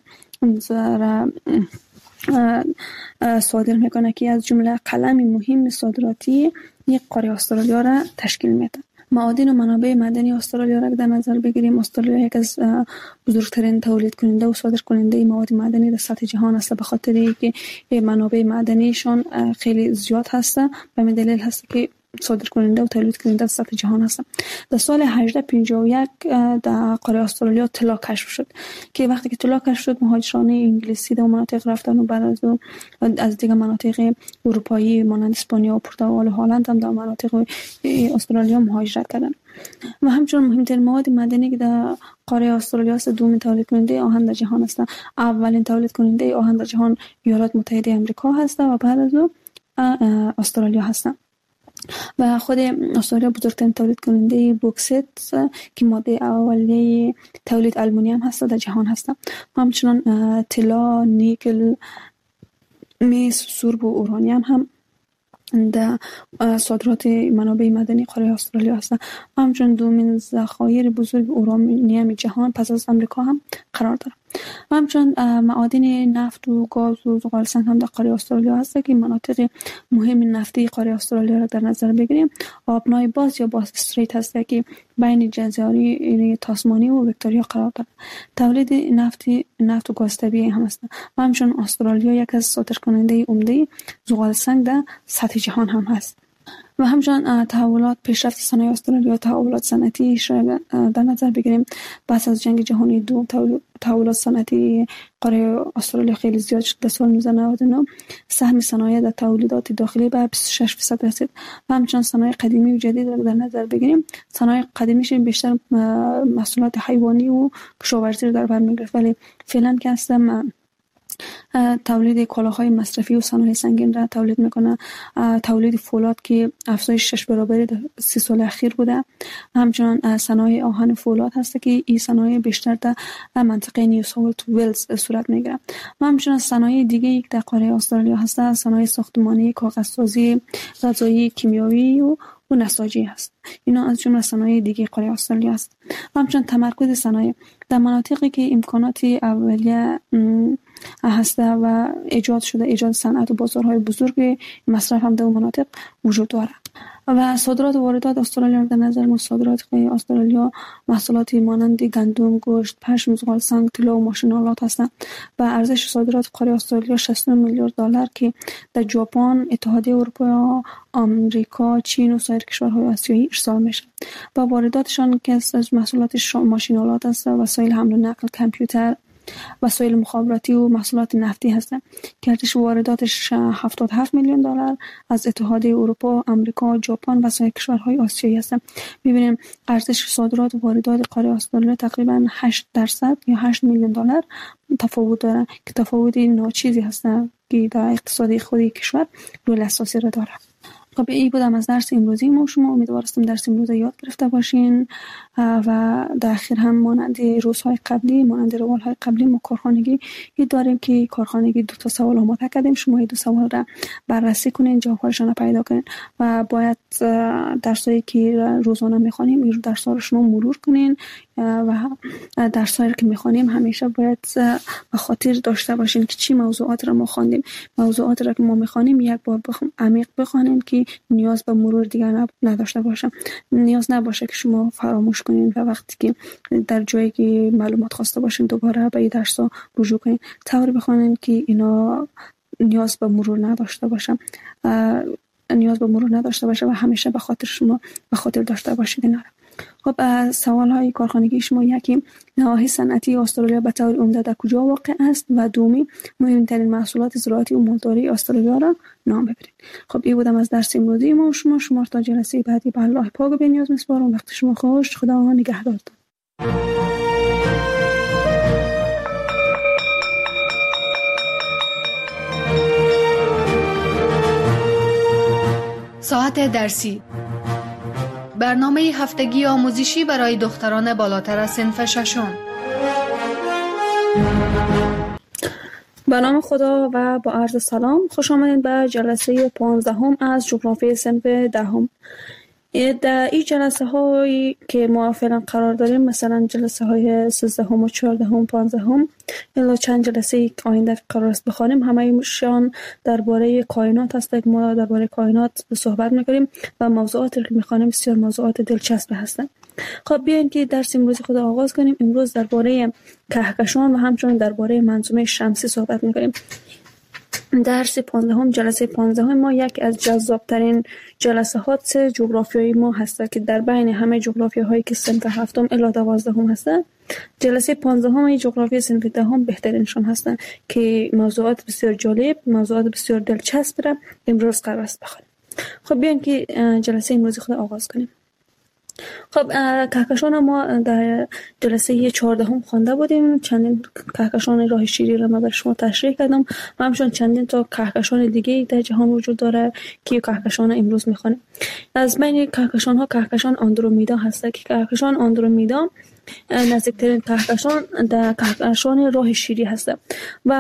صادر میکنه که از جمله قلم مهم صادراتی یک قاره استرالیا را تشکیل میده. معادن و منابع معدنی استرالیا را در نظر بگیریم، استرالیا یک از بزرگترین تولید کننده و صادر کننده مواد معدنی در سطح جهان است، به خاطر اینکه منابع معدنیشان خیلی زیاد هست. به همین دلیل هست که صادر کننده و تولید کننده در سطح جهان هست. در سال 1851 در قاره استرالیا طلا کشف شد که وقتی که طلا کشف شد مهاجران انگلیسی در مناطق رفتن و بعد از دیگر مناطق اروپایی مانند اسپانیا و پرتغال و هلند هم در مناطق استرالیا مهاجرت کردند. و همچنین مهمترین مواد معدنی که در قاره استرالیا است دومین تولید کننده آهن در جهان است. اولین تولید کننده آهن در جهان ایالات متحده آمریکا هست و بعد از او استرالیا هست. و خود استرالیا بزرگترین تولید کننده بوکسیت که ماده اولیه تولید آلومینیوم هست در جهان هست. همچنین طلا، نیکل، مس، سرب و اورانیوم هم در صادرات منابع معدنی قاره استرالیا هست. همچنین دومین ذخایر بزرگ اورانیوم جهان پس از آمریکا هم قرار داره. همچنین معادن نفت و گاز و زغال سنگ هم در قاره استرالیا هست که مناطق مهم نفتی قاره استرالیا را در نظر بگیریم. آبنای باز یا باز استریت هست که بین جزایر تاسمانی و ویکتوریا قرار داره. تولید نفت و گاز طبیعی هم هست. و همچنین استرالیا یک از صادر کننده عمده زغال سنگ در سطح جهان هم هست. و همچنین تحولات پیشرفت صنایع استرالیا، تحولات صنعتی در نظر بگیریم. پس از جنگ جهانی دوم تحولات صنعتی قاره استرالیا خیلی زیاد شد. در سال 1999 سهم صنایع در تولیدات داخلی به 26% رسید. و همچنین صنایع قدیمی و جدید را در نظر بگیریم. صنایع قدیمیش بیشتر محصولات حیوانی و کشاورزی را در بر می‌گرفت، ولی فعلا که هستم تولید کالاهای مصرفی و صنایع سنگین را تولید میکنه. تولید فولاد که افزایش 6 برابری در 30 سال اخیر بوده. همچنین صنایع آهن فولاد هست که این صنایع بیشتر در منطقه نیو ساوت ویلز صورت میگیره. و همچنین صنایع دیگه در قاره استرالیا هست، صنایع ساختمانی، کاغذسازی، غذایی، کیمیاوی و نساجی هست. اینا از جمله صنایع دیگه قاره استرالیا است. همچنین تمرکز صنایع در مناطقی که امکانات اولیه هسته و ایجاد صنعت و بازارهای بزرگ مصرف هم در مناطق وجود داره. و صادرات و واردات استرالیا در نظر صادرات استرالیا محصولاتی مانند گندم، گوشت، پشم، زغال سنگ، طلا و ماشین‌آلات هستند. و ارزش صادرات قاره استرالیا 60 میلیارد دلار که در ژاپن، اتحادیه اروپا، آمریکا، چین و سایر کشورهای آسیایی ارسال میشه. و وارداتشان که از محصولات ماشین‌آلات است، وسایل حمل و نقل، کامپیوتر، وسایل مخابراتی و محصولات نفتی هستند که ارزش وارداتش 77 میلیون دلار از اتحادیه اروپا، آمریکا، ژاپن و سایر کشورهای آسیایی هستند. می‌بینیم ارزش صادرات و واردات قاره استرالیا تقریباً 8% یا 8 میلیون دلار تفاوت داره که تفاوت ناچیزی هست که در اقتصاد خود کشور رول اساسی را داره. خب این بودم از درس امروزی ما. شما امیدوارستم درس امروز یاد گرفته باشین و در اخیر هم مانند روزهای قبلی، مانند روالهای قبلی، ما کارخانگی داریم که کارخانگی 2 سوال آماده کردیم. شما این 2 سوال را بررسی کنین، جوابشان را پیدا کنین و باید درسایی که روزانه میخوانیم این درس‌ها رو شما مرور کنین و درسایی که میخوانیم همیشه باید به خاطر داشته باشین که چی موضوعات را ما خواندیم. موضوعات را که ما میخوانیم یک بار عمیق بخوانین که نیاز به مرور دیگر نداشته باشه. نیاز نباشه که شما فراموش کنین و وقتی که در جایی که معلومات خواسته باشین دوباره به این درس‌ها رجوع کنین. طوری بخوانین که اینا نیاز به مرور نداشته باشه. و همیشه به خاطر شما به خاطر داشته باشید اینا. خب سوال های کارخانگی شما: یکی، نواحی صنعتی استرالیا به طور عمده در کجا واقع است؟ و دومی، مهمترین محصولات زراعتی و مالداری استرالیا را نام ببرید. خب این بودم از درس امروزی ما. شما تا جلسه بعدی به الله پاک و بی‌نیاز میسپارم. وقت شما خوش. خدا نگهدارتون. ساعت درسی، برنامه هفتگی آموزشی برای دختران بالاتر از صنف ششم. به نام خدا و با عرض سلام، خوش آمدید به جلسه 15 از جغرافی صنف 10. در این جلسه هایی که ما فعلا قرار داریم، مثلا جلسه های 13 و 14 و 15 الا چند جلسه آینده قرار است بخوانیم، همه‌شان درباره کائنات است که ما درباره کائنات صحبت می‌کنیم و موضوعاتی که می‌خوانیم بسیار موضوعات دلچسب هستند. خب بیاین که درس امروز خود آغاز کنیم. امروز درباره کهکشان و همچنین درباره منظومه شمسی صحبت می‌کنیم. درس 15 جلسه 15 ما یک از جذابترین جلسات جغرافیایی ما هست که در بین همه جغرافیاهایی که صنف 7 الی 12 هستند، جلسه 15 جغرافی صنف 10 بهترینشان هستند که موضوعات بسیار جالب، موضوعات بسیار دلچسب را امروز قرار است بخوانیم. خب بیاین که جلسه امروز خود آغاز کنیم. خب کهکشان ما در جلسه 14 خوانده بودیم. چندین کهکشان راه شیری را من بر شما تشریح کردم و همچنین چندین تا کهکشان دیگه در جهان وجود داره که کهکشان امروز میخوانیم. از بین کهکشان ها کهکشان آندرومیدا هست که کهکشان آندرومیدا نزدیکترین کهکشان در کهکشان راه شیری هست و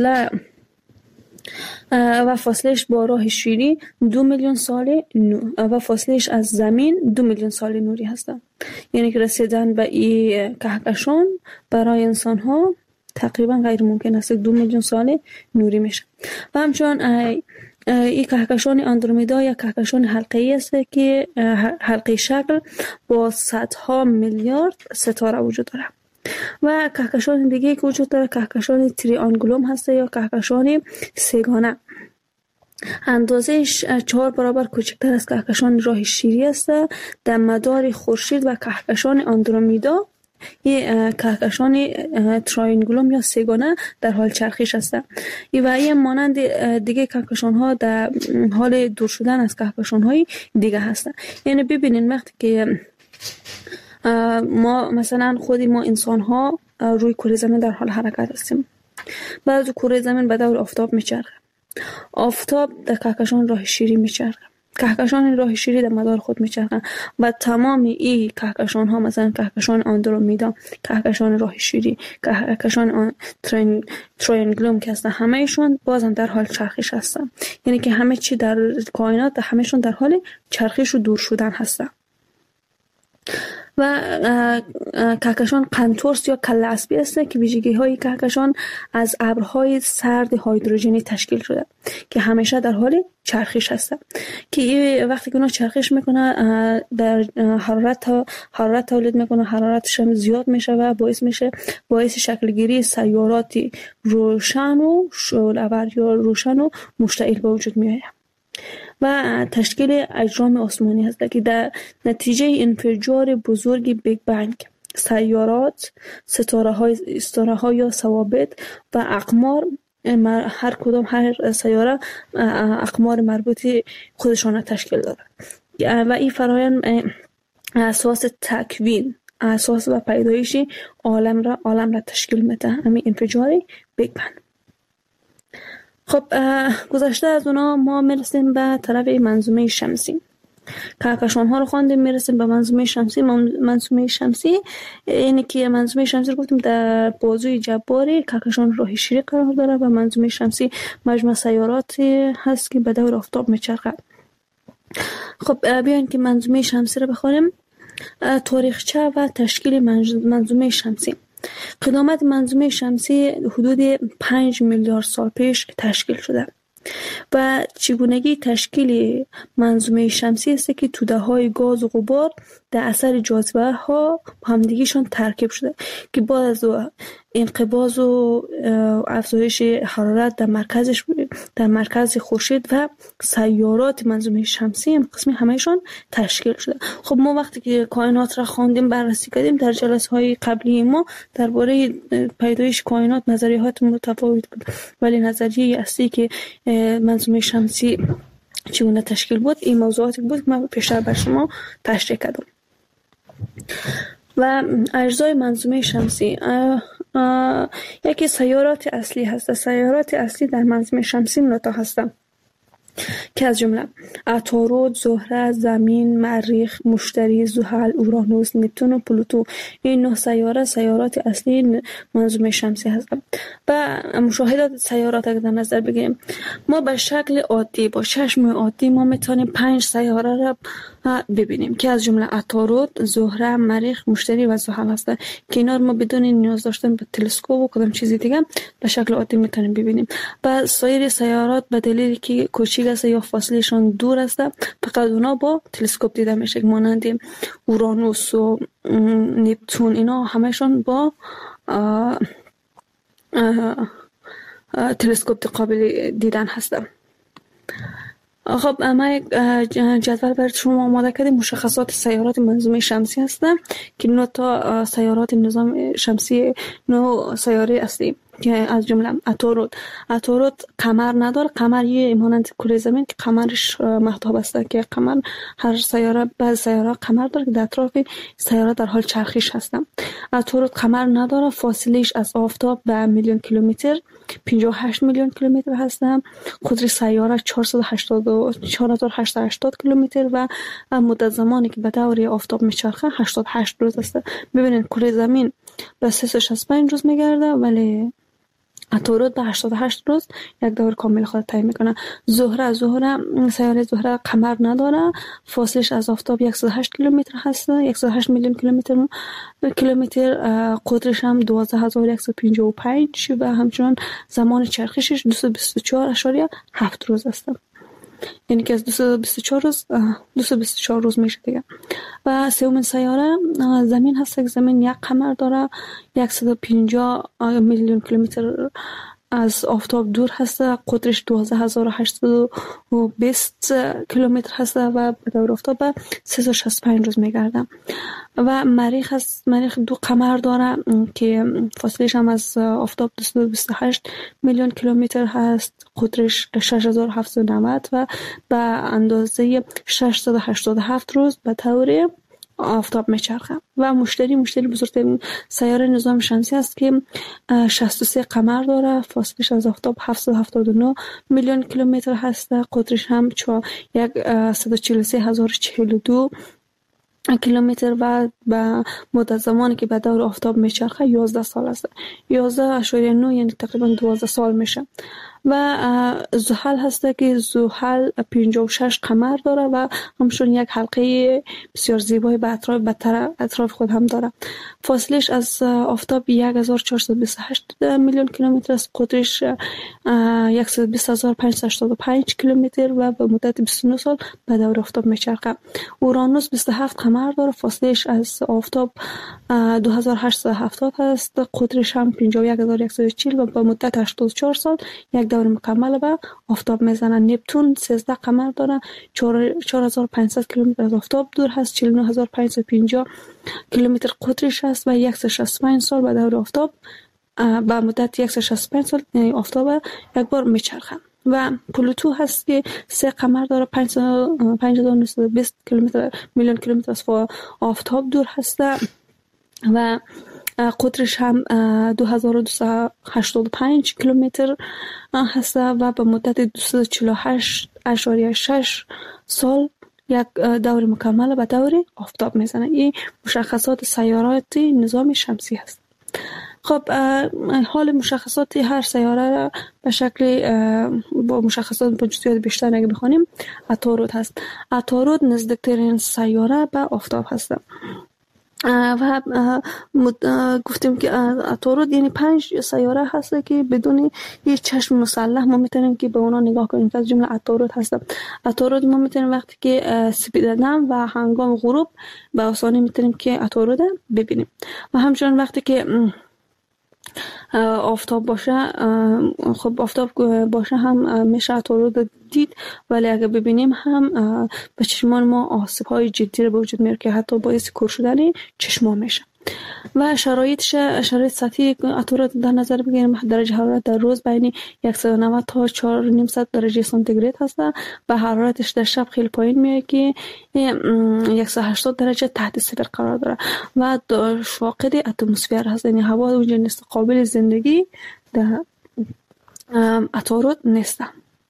فاصلهش با راه شیری 2 میلیون سال و فاصلهش از زمین 2 میلیون سال نوری هست. یعنی که رسیدن به این کهکشان برای انسان ها تقریبا غیر ممکن است. 2 میلیون سال نوری میشه. و همچنان این کهکشان آندرومیدا یک کهکشان حلقه‌ای است که حلقه شکل با صدها میلیارد ستاره وجود داره. و کهکشان دیگه که وجود داره کهکشان تریانگولوم هست یا کهکشان سه‌گانه. اندازهش 4 برابر کوچکتر از کهکشان راه شیری است. در مدار خورشید و کهکشان آندرومیدا این کهکشان تریانگولوم یا سه‌گانه در حال چرخش است. و این مانند دیگه کهکشان ها در حال دور شدن از کهکشان های دیگه هستند. یعنی ببینین وقتی که ما مثلا خودی ما انسان ها روی کره زمین در حال حرکت هستیم. بعد کره زمین به دور آفتاب میچرخه. آفتاب در کهکشان راه شیری میچرخه. کهکشان راه شیری در مدار خود میچرخه و تمام این کهکشان ها مثلا کهکشان آندرومیدا، کهکشان راه شیری، کهکشان تریانگولوم که هستن، همهشون بازم در حال چرخش هستن. یعنی که همه چی در کائنات همهشون در حال چرخش و دور شدن هستن. و کهکشان قنتورس یا کله اسبی است که ویژگی های کهکشان از ابرهای سرد هیدروژنی تشکیل شده که همیشه در حال چرخش هست که وقتی که اونا چرخش میکنه در حرارت تولید میکنه، حرارتش هم زیاد میشه و باعث شکل گیری سیارات روشن و شعله‌ور یا روشن و مشتعل به وجود میآید و تشکیل اجرام آسمانی هست که در نتیجه انفجار بزرگ بیگ بنگ سیارات، ستاره‌ها یا ثوابت و اقمار، هر سیاره اقمار مربوطی خودشان تشکیل داره و این فرایند اساس تکوین، اساس و پیدایش عالم را تشکیل میده، همین انفجار بیگ بنگ. خب گذشته از اونا ما میرسیم به طرف منظومه شمسی. کهکشان ها رو خواندیم، میرسیم به منظومه شمسی. منظومه شمسی اینه که منظومه شمسی رو گفتیم در بازوی جباری کهکشان راه شیری قرار داره و منظومه شمسی مجموعه سیاراتی هست که به دور آفتاب میچرخه. خب بیاین که منظومه شمسی رو بخونیم. تاریخچه و تشکیل منظومه شمسی. قدامت منظومه شمسی حدود 5 میلیارد سال پیش تشکیل شده و چگونگی تشکیل منظومه شمسی است که توده های گاز و غبار در اثر جاذبه ها همدیگه‌شان ترکیب شده که بعد از انقباض و افزایش حرارت در مرکز خورشید و سیارات منظومه شمسی قسمی همهشان تشکیل شده. خب ما وقتی که کائنات را خواندیم، بررسی کردیم در جلسه های قبلی ما درباره پیدایش کائنات نظریات متفاوت بود، ولی نظریه اصلی که منظومه شمسی چگونه تشکیل بود این موضوعاتی بود که من پیشتر بر شما تشریح کردم. و اجزای منظومه شمسی یکی سیارات اصلی هست. سیارات اصلی در منظومه شمسی 9 تا هستند که از جمله عطارد، زهره، زمین، مریخ، مشتری، زحل، اورانوس، نپتون و پلوتو. این 9 سیاره سیارات اصلی منظومه شمسی هستند. و مشاهدات سیارات اگر در نظر بگیریم، ما به شکل عادی با چشم عادی ما میتونیم 5 سیاره را ببینیم که از جمله عطارد، زهره، مریخ، مشتری و زحل هستند که اینا رو ما بدون نیاز داشتن به تلسکوپ و کدام چیزی دیگه به شکل عادی میتونیم ببینیم. و سایر سیارات به دلیلی که کوچیک است یا فاصلهشان دور است فقط اونا با تلسکوپ دیده میشه، مانند اورانوس و نپتون. اینا همشون با تلسکوپ قابل دیدن هستند. خب ما یک جدول برای شما آماده کردیم. مشخصات سیارات منظومه شمسی هستند که 9 تا سیارات نظام شمسی، 9 سیاره اصلی که از جمله عطارد قمر نداره. قمر یه مانند کره زمین که قمرش مهتاب است که قمر هر سیاره بعض سیاره قمر داره که در اطراف سیاره در حال چرخش هستند. عطارد قمر نداره. فاصلهش از آفتاب به میلیون کیلومتر 58 میلیون کیلومتر هستند. قطر سیاره 4880 کیلومتر و مدت زمانی که به دور آفتاب میچرخه 88 روز است. ببینید کره زمین به 365 روز میگرده ولی عطارد به 88 روز یک دور کامل خود طی میکنه. سیاره زهره قمر نداره. فاصلش از آفتاب 108 کیلومتر هست، 108 میلیون کیلومتر. قطرش هم 12155 و همچنان زمان چرخشش 224.7 روز است. یعنی که از 224 روز میشه دیگه. و سومین سیاره زمین هست که زمین یک قمر داره، 150 میلیون کیلومتر از آفتاب دور هست. قطرش 12820 کیلومتر هست و به دور آفتاب 365 روز میگرده. و مریخ هست. مریخ 2 قمر داره که فاصلهش هم از آفتاب 228 میلیون کیلومتر هست. قطرش 6790 و به اندازه 687 روز به طور آفتاب میچرخه. و مشتری بزرگترین سیاره نظام شمسی است که 63 قمر داره. فاصلش از آفتاب 779 میلیون کیلومتر هست. قطرش هم 143042 کیلومتر و به مدت زمانی که به دور آفتاب میچرخه 11 سال است. 11.9 یعنی تقریبا 12 سال میشه. و زحل هست که زحل 56 قمر داره و همچنین یک حلقه بسیار زیبای به اطراف خود هم داره. فاصلش از آفتاب 1428 میلیون کیلومتر است. قطرش 120585 کیلومتر و به مدت 29 سال به دور آفتاب میچرخه. اورانوس 27 قمر داره. فاصلش از آفتاب 2870 است. قطرش هم 51140 و به مدت 84 سال یک دور مکمل به آفتاب میزنه. نپتون 13 قمر داره. 4500 کیلومتر از آفتاب دور هست. 49550 کیلومتر قطرش است و 165 سال به دور آفتاب به مدت 165 سال آفتاب یک بار میچرخه. و پلوتو هست که 3 قمر داره. 5920 میلیون کیلومتر از آفتاب دور هست و قطرش هم 2285 کیلومتر هست و به مدت 248.6 سال یک دور مکمل به دور آفتاب میزنه. این مشخصات سیارات نظام شمسی هست. خب حال مشخصات هر سیاره را به شکل با مشخصات با جزئیات بیشتر اگه بخونیم، عطارد هست. عطارد نزدیکترین سیاره به آفتاب هست و گفتیم که عطارد یعنی 5 سیاره هست که بدون هیچ چشم مسلح ما میتونیم که به اونا نگاه کنیم، که از جمله عطارد هست. عطارد ما میتونیم وقتی که سپیده دم و هنگام غروب به آسانی میتونیم که عطارد ببینیم و همچنین وقتی که آفتاب باشه، خب آفتاب باشه هم میشه عطارد دید، ولی اگه ببینیم هم به چشمان ما آسیب‌های جدی رو به وجود میاره که حتی باعث کور شدن چشما میشه. و شرایط سطحی عطارد در نظر بگیریم، درجه حرارت در روز بین 190 تا 4.5 درجه سانتیگراد هست و حرارتش در شب خیلی پایین میاد که 180 درجه تحت صفر قرار داره و فاقد اتمسفر هست، یعنی هوا اونجا نیست، قابل زندگی در عطارد نیست.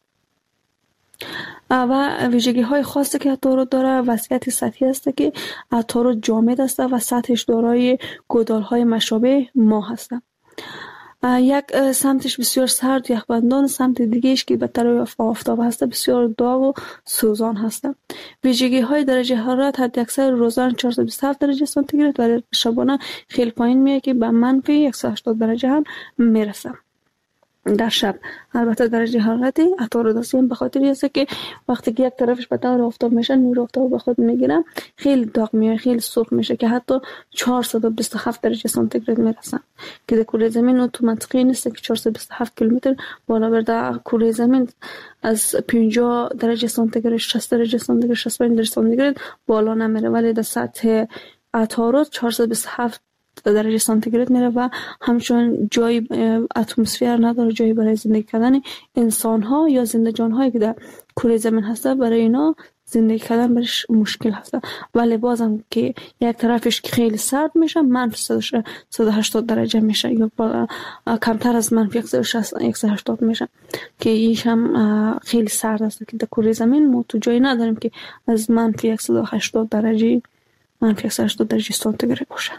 و ویژگی های خاصی که عطارد داره وضعیت سطحی است که عطارد جامد است و سطحش دارای گودال های مشابه ماه هست. یک سمتش بسیار سرد یخبندان، سمت دیگهش که به طرف آفتاب هست بسیار داغ و سوزان هست. ویژگی های درجه حرارت حد اکثر روزانه 427 درجه سانتیگراد و شبانه خیلی پایین میاد که به منفی 180 درجه هم میرسه در شب. البته درجه حرارت عطارد هستیم به خاطر است که وقتی که یک طرفش به طور آفتاب میشه، نور آفتاب به خود میگیره، خیلی داغ میاد، خیلی سرخ میشه که حتی 427 درجه سانتیگراد میرسن که در کره زمین تو منطقه نیست که 427 کیلومتر بالا بر در کره زمین از 50 درجه سانتیگراد 60 درجه سانتیگراد 65 درجه سانتیگراد بالا نمیره، ولی در سطح عطارد 427 درجه سانتیگراد میره و همچنین جای اتمسفر نداره، جایی برای زندگی کردن انسان ها یا زنده جان هایی که در کره زمین هسته، برای اینا زندگی کردن برش مشکل هسته. ولی بازم که یک طرفش خیلی سرد میشه، منفی 180 درجه میشه یا کمتر از منفی 180 میشه که ایش هم خیلی سرد است که در کره زمین ما تو جایی نداریم که از منفی 180 درجه سانتیگراد باشه.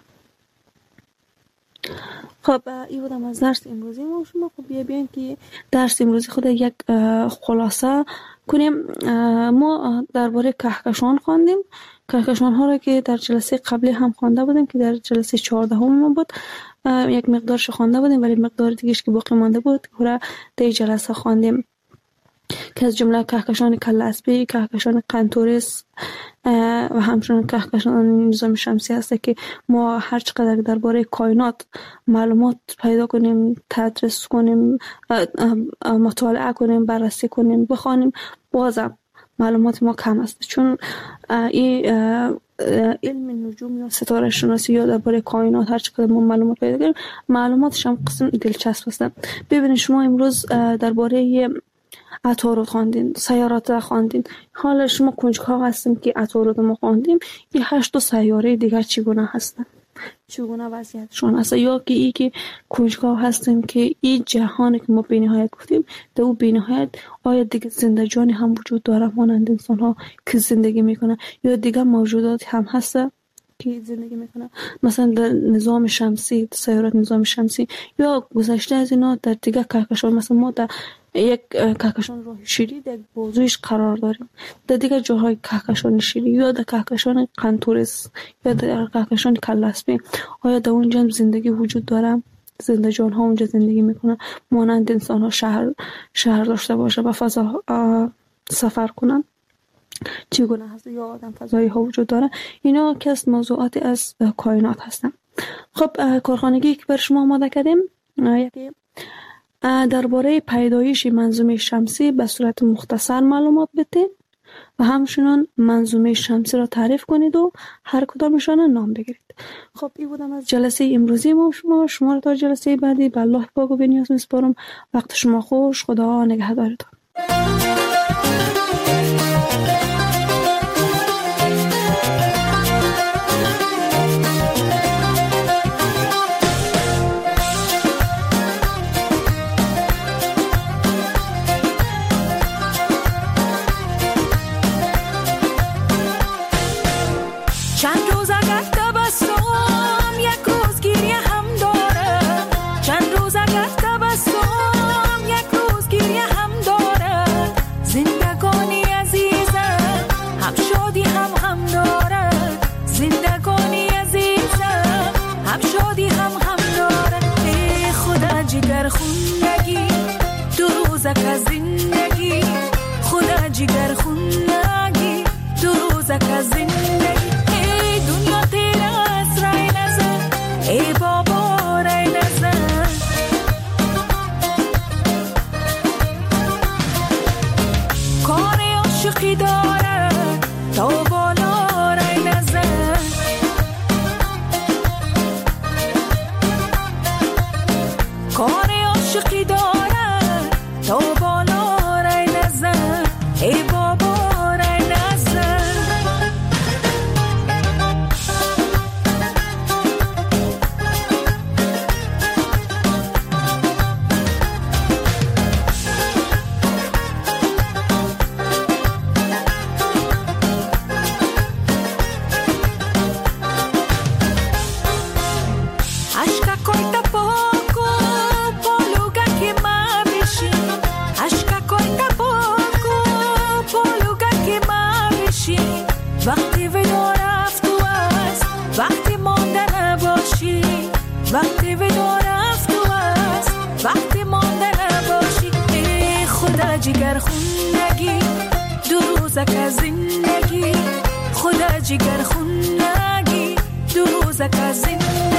خب این بودم از درس امروزی ما شما. خب بیاین که درس امروزی خود یک خلاصه کنیم. ما درباره کهکشان خواندیم، کهکشان ها را که در جلسه قبلی هم خوانده بودیم که در جلسه 14 ما بود، یک مقدارش خوانده بودیم ولی مقدار دیگهش که باقی مانده بود که را در جلسه خواندیم که از جمله کهکشان کله اسبی، کهکشان قنتورس و همچنین کهکشان نظام شمسی هست که ما هر چقدر درباره کائنات معلومات پیدا کنیم، تدریس کنیم، مطالعه کنیم، بررسی کنیم، بخوانیم، بازم معلومات ما کم است، چون این علم نجوم یا ستاره شناسی یا درباره کائنات هر چقدر ما معلومات پیدا کنیم معلوماتش هم قسم دلچسب است. ببینید شما امروز درباره عطارد خواندین، سیارات خواندین، حالا شما کنجکاو هستیم که عطارد ما خواندیم این 8 سیاره دیگر چگونه هستن، چگونه وضعیتشون هست، یا که ای که کنجکاو هستیم که این جهانی که ما بی‌نهایت گفتیم در اون بی‌نهایت آیا دیگه زنده جانی هم وجود داره مانند انسان ها که زندگی میکنه یا دیگه موجودات هم هست که زندگی میکنه، مثلا در نظام شمسی، سیارات نظام شمسی یا گذشته از اینا در دیگه کهکشان، مثلا ما در یک کهکشان راه شیری در بازویش قرار داریم، در دیگه جاهای کهکشان شیری یا در کهکشان قنتورس یا در کهکشان کله اسبی، آیا در اونجا زندگی وجود داره، زنده جان ها اونجا زندگی میکنه مانند انسان ها شهر داشته باشه و فضا سفر کنن، چگونه هست یا آدم فضایی ها وجود داره. اینا که از موضوعات از کائنات هستن. خب کارخانگی که بر شما آماده کردیم یکی درباره پیدایش منظومه شمسی به صورت مختصر معلومات بدید و همچنین منظومه شمسی را تعریف کنید و هر کدامشان نام بگیرید. خب این بودم از جلسه امروزی ما. شما را تا جلسه بعدی به الله پاک و بی‌نیاز میسپارم. وقت شما خوش. خدا نگهدارتان. چند روز اگر تبسم یک روز گریه هم داره، چند روز اگر تبسم یک روز گریه هم داره. زندگانی عزیزم هم شادی هم داره، زندگانی عزیزم هم شادی هم داره. ای خدا جگر خونگی دو روزک از زندگی، خدا جگر خونگی دو روزک از زندگی. ای دنیا تیره از رای نزن، ای بابا رای نزن. کار عاشقی داره تا بالا رای نزن. کار عاشقی داره تا بالا رای نزن، ای بابا رای نزن. Ashka koita poco, poluga ki ma bishi. Ashka koita poco, poluga ki ma bishi. وقتی وداع رفت تو است، وقتی مانده نباشی. وقتی وداع رفت تو است، وقتی مانده نباشی. ای خدا جگر خونگی دو روزک از زندگی، خدا جگر خونگی دو روزک از زندگی.